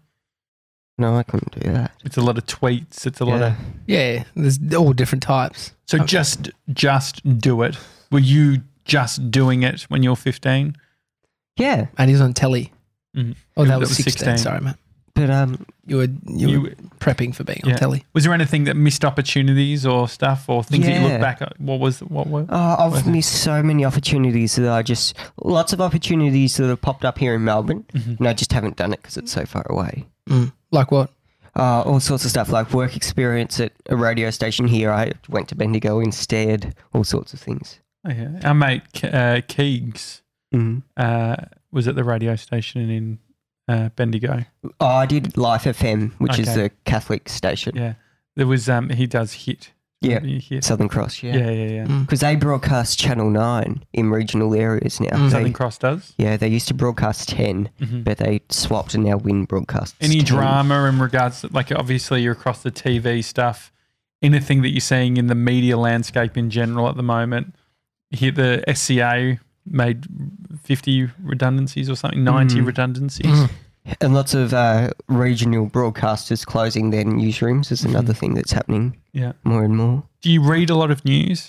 No, I couldn't do that. It's a lot of tweets. It's a lot Yeah. of. Yeah, there's all different types. So Okay. just, just do it. Were you just doing it when you were fifteen? Yeah, And he was on telly. Mhm. Oh, that That was was sixteen. sixteen. Sorry, mate. but um, You were you, You- were prepping for being Yeah. on telly. Was there anything that missed opportunities or stuff or things that you Yeah. look back at? What was, what were? oh, I've Was it? missed so many opportunities that I just lots of opportunities that have popped up here in Melbourne, Mhm. and I just haven't done it because it's so far away. Mm. Like what? Uh, all sorts of stuff like work experience at a radio station here. I went to Bendigo instead. All sorts of things. Oh, yeah. Our mate Ke- uh, Keegs Mm. uh, was at the radio station in uh, Bendigo. Oh, I did Life F M, which is Okay. the Catholic station. Yeah, there was. Um, he does hit. Yeah. Hit. Southern Cross. Yeah, Yeah, yeah, yeah. Mm. because they broadcast Channel Nine in regional areas now. Mm. They- Southern Cross does. yeah, they used to broadcast ten, Mhm. but they swapped and now Win broadcasts. Any ten. drama in regards to, like, obviously you're across the T V stuff, anything that you're seeing in the media landscape in general at the moment? Here, the S C A made fifty redundancies or something, ninety Mm. redundancies. Mm. And lots of uh, regional broadcasters closing their newsrooms is another Mhm. thing that's happening Yeah. more and more. Do you read a lot of news?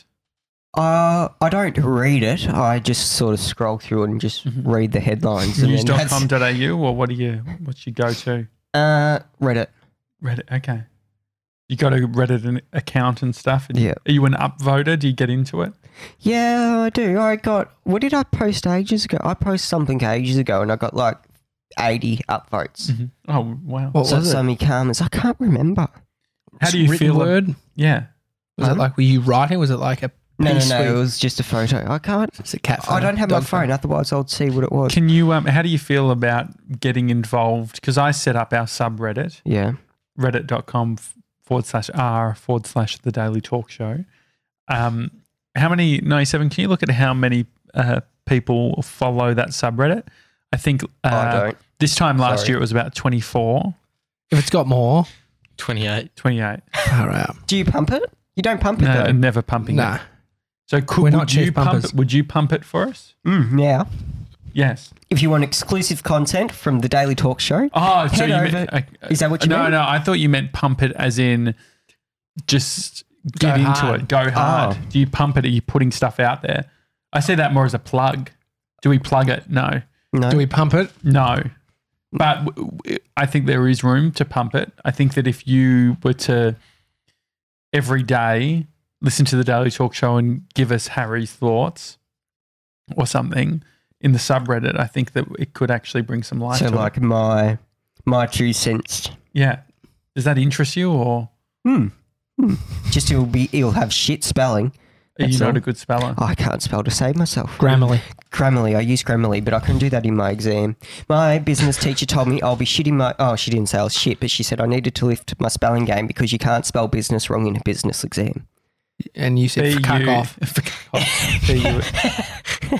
Uh, I don't read it. I just sort of scroll through it and just Mhm. read the headlines. and news then dot com that's- dot a u or what do you, what's your go-to? Uh, Reddit. Reddit, okay. You got a Reddit an account and stuff? And Yeah. Are you an upvoter? Do you get into it? Yeah, I do. I got, what did I post ages ago? I posted something ages ago and I got like eighty upvotes. Mhm. Oh, wow. What So, was so it? many comments. I can't remember. How do you Written feel? Word? Yeah. Was it Huh? like, were you writing? Was it like a No, no, piece no. where- It was just a photo. I can't. It's a cat I phone. don't have my dog phone. Otherwise, I'd see what it was. Can you, um, how do you feel about getting involved? Because I set up our subreddit, Yeah. reddit.com forward slash r forward slash the Daily Talk Show. Um, how many, ninety-seven, can you look at how many uh, people follow that subreddit? I think uh, I don't. this time last Sorry. year it was about twenty-four, If it's got more, twenty-eight. twenty-eight. all right. Do you pump it? You don't pump it No, though. never pumping Nah. it. So could, We're would not you chief pump pumpers. it? Would you pump it for us? Mm, now, Yes. if you want exclusive content from the Daily Talk Show, Oh, so Head you over- meant, uh, is that what you no, mean? no. I thought you meant pump it as in just get Go into hard. it, go hard. Oh. Do you pump it? Are you putting stuff out there? I say that more as a plug. Do we plug it? No, no. Do we pump it? no. But w- w- I think there is room to pump it. I think that if you were to every day listen to the Daily Talk Show and give us Harry's thoughts or something in the subreddit, I think that it could actually bring some light So to like it. my my two cents. Yeah. Does that interest you, or Hmm. Hmm. Just it'll be it'll have shit spelling. are you That's not all. a good speller? I can't spell to save myself. Grammarly. Grammarly. I use Grammarly, but I couldn't do that in my exam. My business teacher told me I'll be shitting my. Oh, she didn't say I was shit, but she said I needed to lift my spelling game because you can't spell business wrong in a business exam. And you said, B cuck U- off. Fuck off. B U-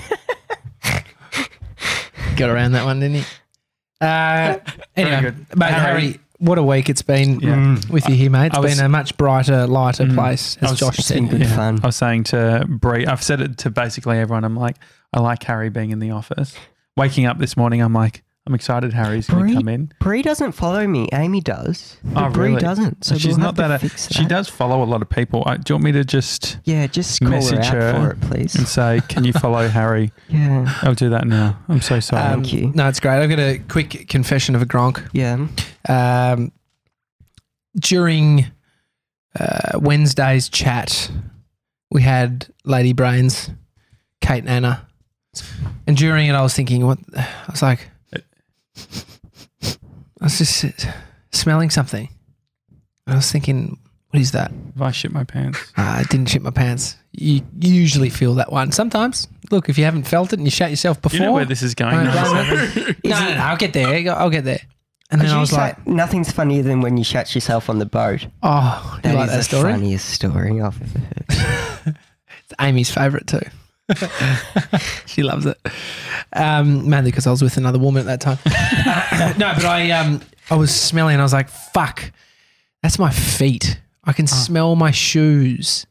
Got around that one, didn't you? Uh, anyway, good. but Harry- Harry, what a week it's been Yeah. with you here, mate. It's I was- been a much brighter, lighter Mm. place, I as was- Josh it's said. been good Yeah. fun. I was saying to Bree, I've said it to basically everyone. I'm like, I like Harry being in the office. Waking up this morning, I'm like, I'm excited Harry's going to Bree? come in. Bree doesn't follow me. Amy does. Oh, But Bree really? doesn't. So she's we'll not have that. to A, fix she that. does follow a lot of people. I, do you want me to just Yeah, just call message her out her for it, please. and say, can you follow Harry? Yeah. I'll do that now. I'm so sorry. Um, Thank you. No, it's great. I've got a quick confession of a gronk. Yeah. Um, during uh, Wednesday's chat, we had Lady Brains, Kate and Anna. And during it, I was thinking, what? I was like, I was just uh, smelling something. I was thinking, what is that? If I shit my pants. Uh, I didn't shit my pants. You you usually feel that one. Sometimes, look, if you haven't felt it and you shat yourself before. You know where this is going. No, number no, seven? no, no, I'll get there. I'll get there. And then I was like, nothing's funnier than when you shat yourself on the boat. oh, you That like is that the story? funniest story I've ever heard. It's Amy's favourite too. She loves it. Um, mainly because I was with another woman at that time. Uh, no, but I um I was smelling and I was like, fuck, that's my feet. I can smell my shoes.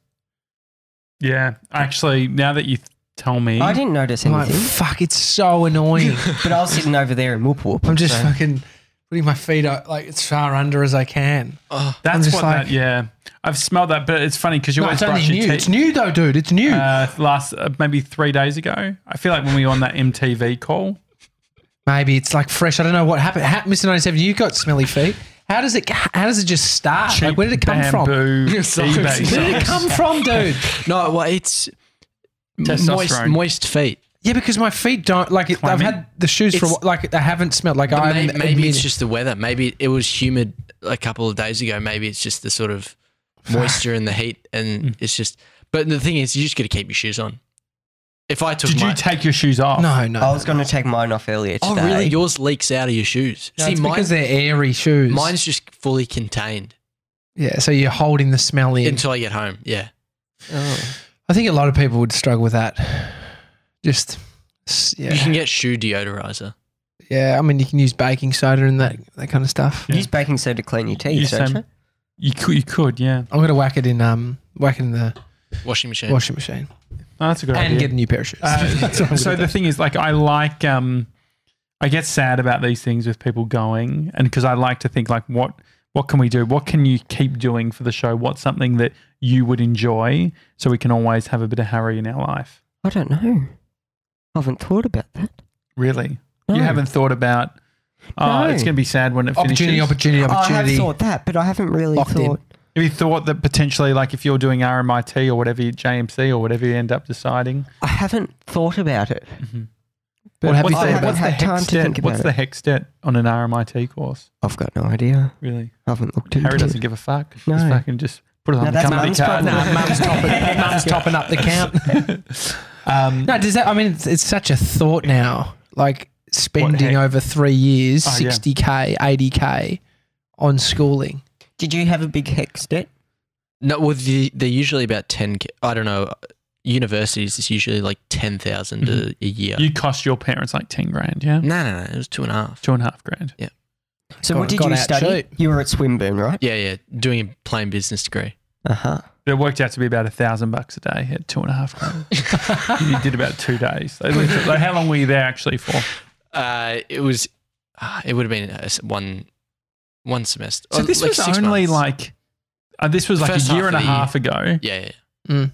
Yeah. Actually, now that you th- tell me. I didn't notice I'm like, anything, fuck, it's so annoying. but I was sitting over there and whoop whoop. I'm just so- fucking putting my feet up like as far under as I can. Oh, That's just what like- that, yeah. I've smelled that, but it's funny because you No, always it's only brush new. your It's teeth. new though, dude. It's new. Uh, last, uh, maybe three days ago. I feel like when we were on that M T V call. Maybe it's like fresh. I don't know what happened. Ha- Mister ninety-seven, you got smelly feet. How does it? How does it just start? Like, where did it come from? Bamboo So eBay Where did it sites. come from, dude? no, well, it's moist, Testosterone. moist feet. Yeah, because my feet don't like it. I've Climbing. had the shoes for a It's- while, like they haven't smelled like But I. may, maybe it's just the weather. Maybe it was humid a couple of days ago. Maybe it's just the sort of moisture and the heat, and it's just. But the thing is, you just got to keep your shoes on. If I took Did my, you take your shoes off? no, no. I was going to take mine off earlier today. oh really? Yours leaks out of your shoes. No, See, it's mine, because they're airy shoes. mine's just fully contained yeah, so you're holding the smell in. until I get home. Yeah. Oh. I think a lot of people would struggle with that. Just s- You yeah, can get shoe deodorizer. yeah. I mean, you can use baking soda and that that kind of stuff. Use baking soda to clean your teeth, Use don't some- you? You could, you could, yeah. I'm gonna whack it in um whack it in the Washing machine. washing machine Oh, that's a good and idea. get a new pair of shoes. Uh, That's what I'm so gonna the do. thing is, like, I like, um, I get sad about these things with people going, and because I like to think, like, what, what can we do? What can you keep doing for the show? What's something that you would enjoy, so we can always have a bit of Harry in our life? I don't know. I haven't thought about that. Really, No. you haven't thought about? Oh, No. it's going to be sad when it opportunity, finishes. opportunity, Oh, I have opportunity. thought that, but I haven't really Locked in. thought. Have you thought that potentially, like, if you're doing R M I T or whatever, you- J M C or whatever you end up deciding? I haven't thought about it. What have you what's thought the, about? what's the Had time hex to debt? think about What's it. the hex debt on an R M I T course? I've got no idea. Really, I haven't looked into Harry it. doesn't give a fuck. No. Just fucking just put it on No, the that's company mum's card. problem. No, mum's topping, mum's topping up the count. Um, No, does that? I mean, it's, it's such a thought now. Like spending heck? over three years, Oh, yeah. sixty k, eighty k on schooling. Did you have a big hex debt? No, well, the, they're usually about ten. K- I don't know. Universities is usually like ten thousand a, a year. You cost your parents like ten grand, yeah, no, no, no. It was two and a half. two and a half grand. So Got- what did got you out study? cheap. You were at Swinburne, right? Yeah, yeah. Doing a plain business degree. Uh huh. It worked out to be about a thousand bucks a day at two and a half grand. You did about two days. Like, like, how long were you there actually for? Uh, it was. Uh, it would have been a s one, one semester. So Or this like was six only months. like, uh, this was like First a year half and a of the year. half ago. Yeah, yeah.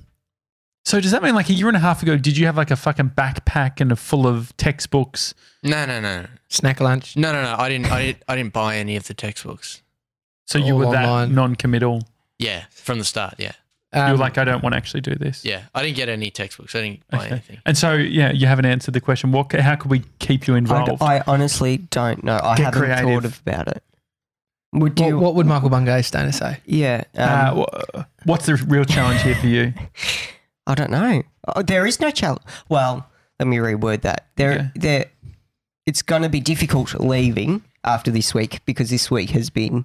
So does that mean like a year and a half ago, did you have like a fucking backpack and a full of textbooks? No, no, no, Snack lunch. no, no, no. I didn't. I didn't. I didn't buy any of the textbooks. So you All were that online. non-committal. Yeah, from the start. Yeah, Um, you were like, I don't want to actually do this. yeah. I didn't get any textbooks. I didn't buy Okay. anything. And so, yeah, you haven't answered the question. What? How could we keep you I, involved? I honestly don't know. I Get haven't creative. thought about it. Would what, you? what would Michael Bungay stand to say? Yeah. Um, uh, wha- what's the real challenge here for you? I don't know. Oh, there is no challenge. Well, let me reword that. There, Okay. there. It's going to be difficult leaving after this week because this week has been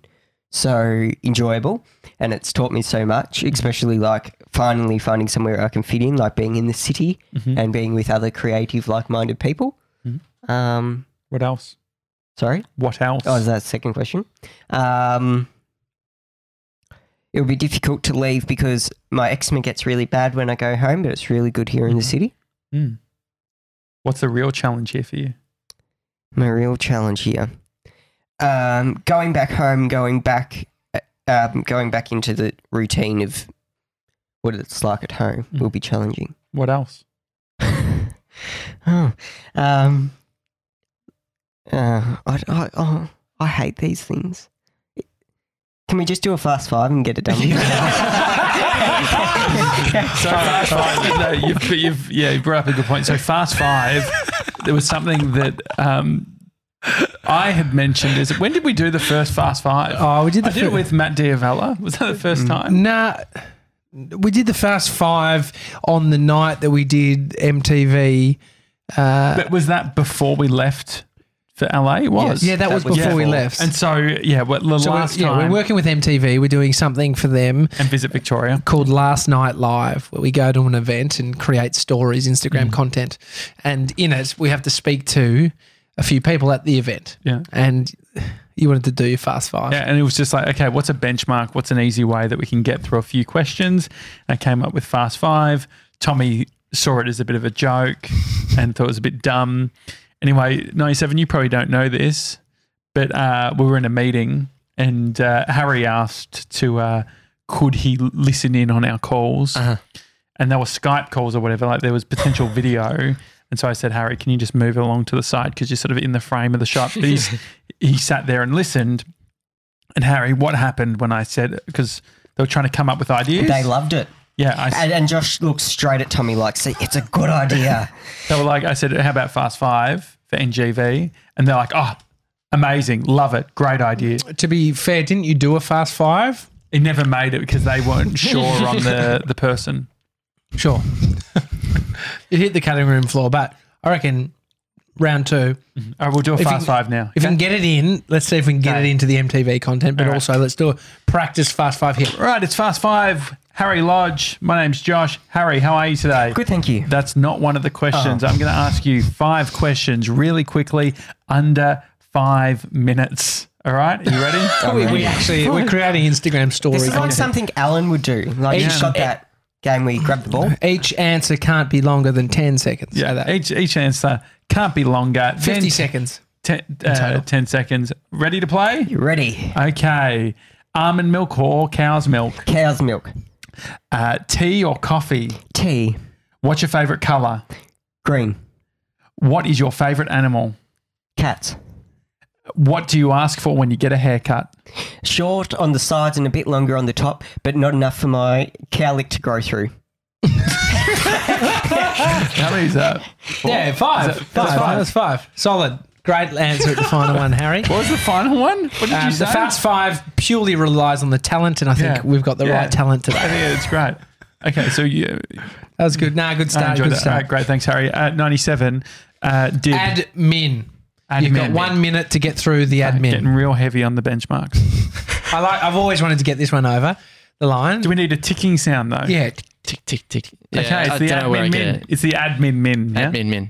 so enjoyable and it's taught me so much, especially like finally finding somewhere I can fit in, like being in the city Mhm. and being with other creative, like-minded people. Mhm. Um, What else? sorry. What else? Oh, is that the second question? Um, it will be difficult to leave because my eczema gets really bad when I go home, but it's really good here in the Mhm. city. Mm. What's the real challenge here for you? My real challenge here. Um, going back home, going back, uh, um, going back into the routine of what it's like at home Mm. will be challenging. What else? oh, um, uh, I, I, oh, I hate these things. Can we just do a fast five and get it done? So fast five, no, you've, you've, yeah, you brought up a good point. So fast five, there was something that um, I had mentioned is when did we do the first Fast Five? Oh, we did the I did it fir- with Matt Diavella. Was that the first time? Nah, we did the Fast Five on the night that we did M T V. Uh, But was that before we left for L A? It was. yeah, that, that was was before we before. left. And so, yeah, what, the so last we're, yeah, time we're working with M T V. We're doing something for them and Visit Victoria. called Last Night Live, where we go to an event and create stories, Instagram content. And in it, we have to speak to a few people at the event. Yeah. And you wanted to do your Fast Five. Yeah, and it was just like, okay, what's a benchmark? What's an easy way that we can get through a few questions? I came up with Fast Five. Tommy saw it as a bit of a joke and thought it was a bit dumb. Anyway, ninety-seven, you probably don't know this, but uh, we were in a meeting and uh, Harry asked to, uh, could he listen in on our calls? Uh-huh. And there were Skype calls or whatever, like there was potential video. And so I said, Harry, can you just move it along to the side because you're sort of in the frame of the shot? But he's, he sat there and listened. And Harry, what happened when I said, because they were trying to come up with ideas. They loved it. Yeah, I, And, and Josh looked straight at Tommy like, see, it's a good idea. they were like, I said, how about Fast Five for N G V? And they're like, oh, amazing, love it, great idea. To be fair, didn't you do a Fast Five? He never made it because they weren't sure on the, the person. Sure. It hit the cutting room floor, but I reckon round two, All right, we'll do a If you Fast can- Five now. if we can get it in, let's see if we can get Okay. it into the M T V content, but All right. also let's do a practice Fast Five hit. Right, it's Fast Five. Harry Lodge. My name's Josh. Harry, how are you today? Good, thank you. That's not one of the questions. I'm going to ask you five questions really quickly, under five minutes. All right, are you ready? We, we actually, we're creating Instagram stories. This is like something Alan would do. Like, Yeah. he's got that game where you grab the ball. Each answer can't be longer than ten seconds. Say Yeah, that. each, each answer can't be longer. fifty Then seconds. ten, uh, total. ten seconds. Ready to play? You ready? Okay. Almond milk or cow's milk? Cow's milk. Uh, tea or coffee? Tea. What's your favourite colour? Green. What is your favourite animal? Cats. What do you ask for when you get a haircut? Short on the sides and a bit longer on the top, but not enough for my cowlick to grow through. How many is that? Four? Yeah, five. Is that- five. that's five. That's five. Solid. Great answer at the final one, Harry. What was the final one? What did Um, you say? the Fast Five purely relies on the talent, and I think Yeah. we've got the Yeah. right talent I today. think it's great. Okay, so you That was good. Nah, good I start. enjoyed Good that. All start. right, great. Thanks, Harry. Uh, ninety-seven. Uh, did Admin. You've got Admin. one minute to get through the admin. Getting real heavy on the benchmarks. I like. I've always wanted to get this one over the line. Do we need a ticking sound though? Yeah. Tick, tick, tick. Yeah, Okay, it's I the don't know where I admin get min. it. It's the admin min. Yeah? Admin min.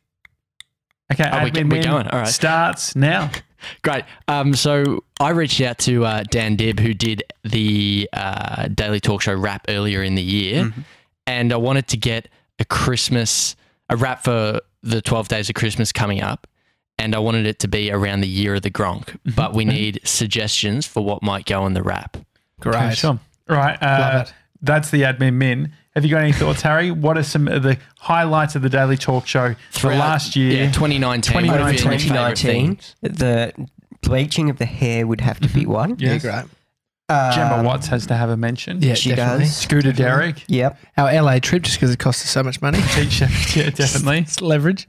Okay, Oh, we- admin we're min going. All right. starts now. Great. Um, so I reached out to uh, Dan Dibb, who did the uh, Daily Talk Show rap earlier in the year, Mm-hmm. and I wanted to get a Christmas, a rap for the twelve days of Christmas coming up, and I wanted it to be around the year of the Gronk, Mm-hmm. but we need suggestions for what might go in the rap. Great. Okay, sure. All right. Uh, Love it. That's the admin min. Have you got any thoughts, Harry? What are some of the highlights of the Daily Talk Show for Throughout- last year? Yeah, twenty nineteen. What have been your twenty favourite nineteen, things? the bleaching of the hair would have to be one. Yeah, Yes. great. Gemma Um, Watts has to have a mention. Yeah, She definitely. does. Scooter Derrick. Yep. Our L A trip, just because it cost us so much money. Teacher. Yeah, definitely. It's leverage.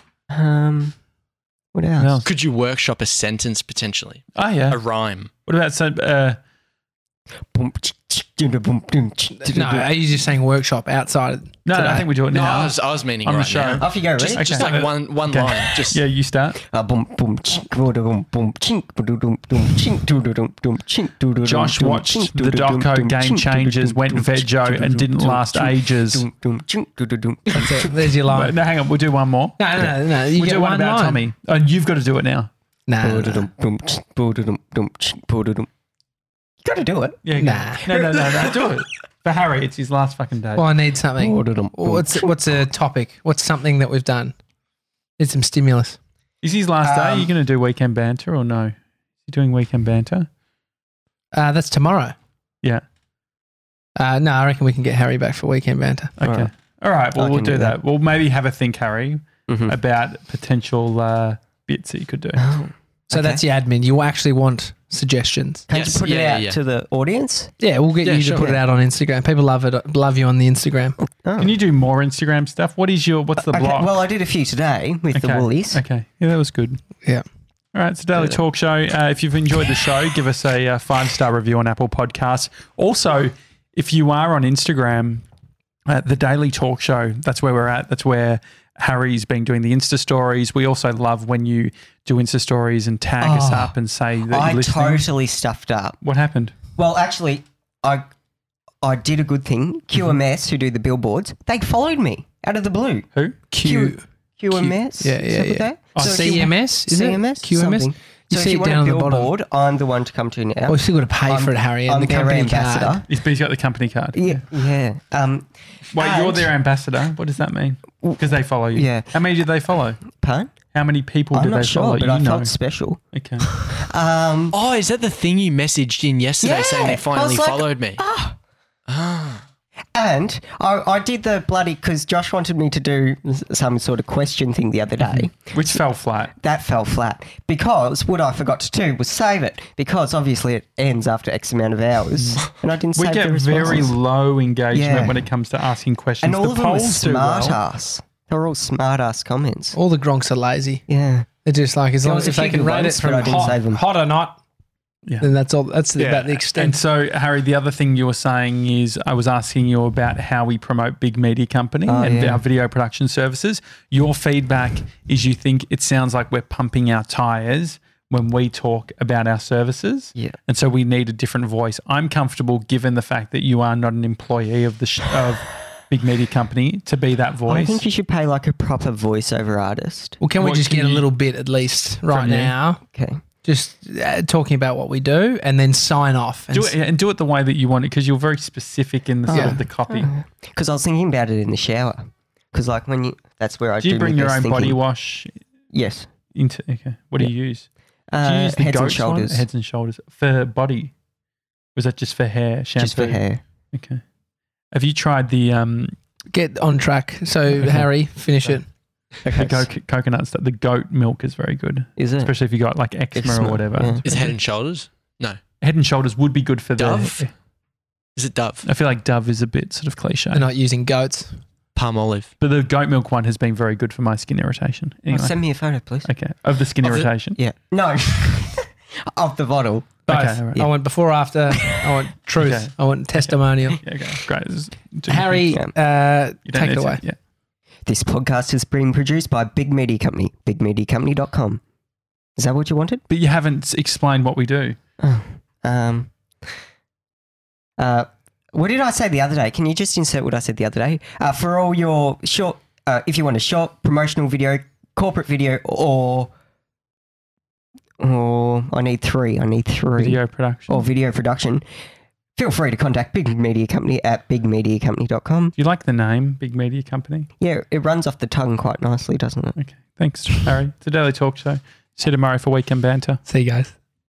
Um, what else? What else? Could you workshop a sentence potentially? Oh, yeah. A rhyme? What about some, uh, Boom, ch- ch- boom, boom, boom, ch- ch- No, are you just saying workshop outside? no, today? I think we do it No, now. I was, I was meaning On the right show. now. Off you go, ready? Just, just Okay. like one one Okay. line. Just Yeah, you start. Uh, boom, boom, chink, boom, boom, boom, chink, boom, boom, boom, chink, doo, doo, doo, doom, chink, doo, doo, Josh doom, watched chink, the doo, doo, doom, doco doom, Game chink, doo, doo, Changers, doom, went doom, veggie, chink, doo, doo, and didn't doom, last chink, ages. doom, doom, chink, doo, doo, doom. That's it. There's your But, line. no, hang on. We'll do one more. No, no, no. no. You We'll get do one one about line. Tommy. Oh, you've got to do it now. Nah, Boom, nah, doo, nah. doom, boom, chink, boom, doo, doom, doom, chink, boom, doo, doom. You got to do it. Yeah, Nah. No, no, no, no. Do it. For Harry, it's his last fucking day. Well, I need something. Boom, doo, doom, boom, What's chink. what's a topic? What's something that we've done? Need some stimulus. Is his last day? Are Um, you going to do weekend banter or no? Is he doing weekend banter? Uh, that's tomorrow. Yeah. Uh, no, I reckon we can get Harry back for weekend banter. Okay. All right. All right. Well, I we'll can do do that. that. We'll maybe have a think, Harry, Mhm. about potential uh, bits that you could do. Oh, So okay. that's your admin. You actually want suggestions. Can Yes, you put yeah, it yeah, out yeah. to the audience? Yeah, we'll get Yeah, you sure. to put it out on Instagram. People love it. Love you on the Instagram. Oh. Can you do more Instagram stuff? What is your, what's the Okay, block? well, I did a few today with the Okay. Woolies. Okay. Yeah, that was good. Yeah. All right, it's a Daily Talk Show. Uh, if you've enjoyed the show, give us a, uh five-star review on Apple Podcasts. Also, if you are on Instagram, uh, the Daily Talk Show, that's where we're at. That's where Harry's been doing the Insta stories. We also love when you do Insta stories and tag us Oh, up and say that I you're listening. totally stuffed up. What happened? Well, actually, I I did a good thing. Q M S, who do the billboards, they followed me out of the blue. Who? Q. Q M S? Yeah, yeah, is that what yeah. they- Oh, So if C you- M S, is it? C M S? Q M S? Something. You so see if it you want down a on the bottom. billboard, I'm the one to come to now. Well, you still got to pay I'm- for it, Harry, and I'm the their company ambassador. card. He's, he's got the company card. Yeah, yeah. Um, Wait, you're and- their ambassador. What does that mean? Because they follow you. Yeah. How many did they follow? Pardon? How many people I'm did not they sure, follow? but you I know. felt special. Okay. Um, Oh, is that the thing you messaged in yesterday Yeah, saying I they was finally like, followed me? and I, I did the bloody, because Josh wanted me to do s- some sort of question thing the other day. Which fell flat. That fell flat because what I forgot to do was save it, because obviously it ends after X amount of hours, and I didn't We save get the responses. very low engagement Yeah. when it comes to asking questions. And all the of them were polls do smart well. ass. They were all smart ass comments. All the gronks are lazy. Yeah. They're just like, as There long was as a if they few can good rate ones, it but from I didn't hot, save them. hot or not, Yeah. then that's all. That's Yeah. about the extent. And so, Harry, the other thing you were saying is I was asking you about how we promote Big Media Company Oh, and yeah. our video production services. Your feedback is you think it sounds like we're pumping our tires when we talk about our services. Yeah. And so we need a different voice. I'm comfortable, given the fact that you are not an employee of the sh- of Big Media Company, to be that I voice. think you should pay like a proper voiceover artist. well, can we What just can get a you- little bit at least right From you? now? Okay. Just uh, talking about what we do and then sign off. And do it and do it the way that you want it, because you're very specific in the sort Yeah. of the copy. Because I was thinking about it in the shower. Because like when you, that's where I Do you do bring my your best own body thinking. wash Yes. into? Okay, what do you use? Do you Uh, use the heads and goat's one? shoulders. Heads and shoulders for body. Was that just for hair? Shampoo? Just for hair. Okay. Have you tried the um get on track. So, Harry, finish it. the go- coconut stuff? The goat milk is very good, Is it? especially if you got like eczema Eczema, or whatever. yeah. Is Head and Shoulders? No. Head and Shoulders would be good for Dove? the. Is it Dove? I feel like Dove is a bit sort of cliche, They're not using goats. Palm olive. but the goat milk one has been very good for my skin irritation. Oh, Anyway, send me a photo, please. okay, of the skin Of the- irritation. Yeah. No. Of the bottle. Both. Okay, all right. I want before, after. I want truth. Okay. I want testimonial. Yeah, okay, great. This is- Harry, Yeah. uh, you don't take need it to- away. Yeah. This podcast is being produced by Big Media Company. big media company dot com. Is that what you wanted? But you haven't explained what we do. Oh. Um. Uh. What did I say the other day? Can you just insert what I said the other day? Uh, for all your short, uh, if you want a short promotional video, corporate video, or or I need three. I need three. Video production. Or video production. Feel free to contact Big Media Company at big media company dot com. Do you like the name Big Media Company? Yeah, it runs off the tongue quite nicely, doesn't it? Okay. Thanks, Harry. It's a Daily Talk Show. See you tomorrow for Weekend Banter. See you guys.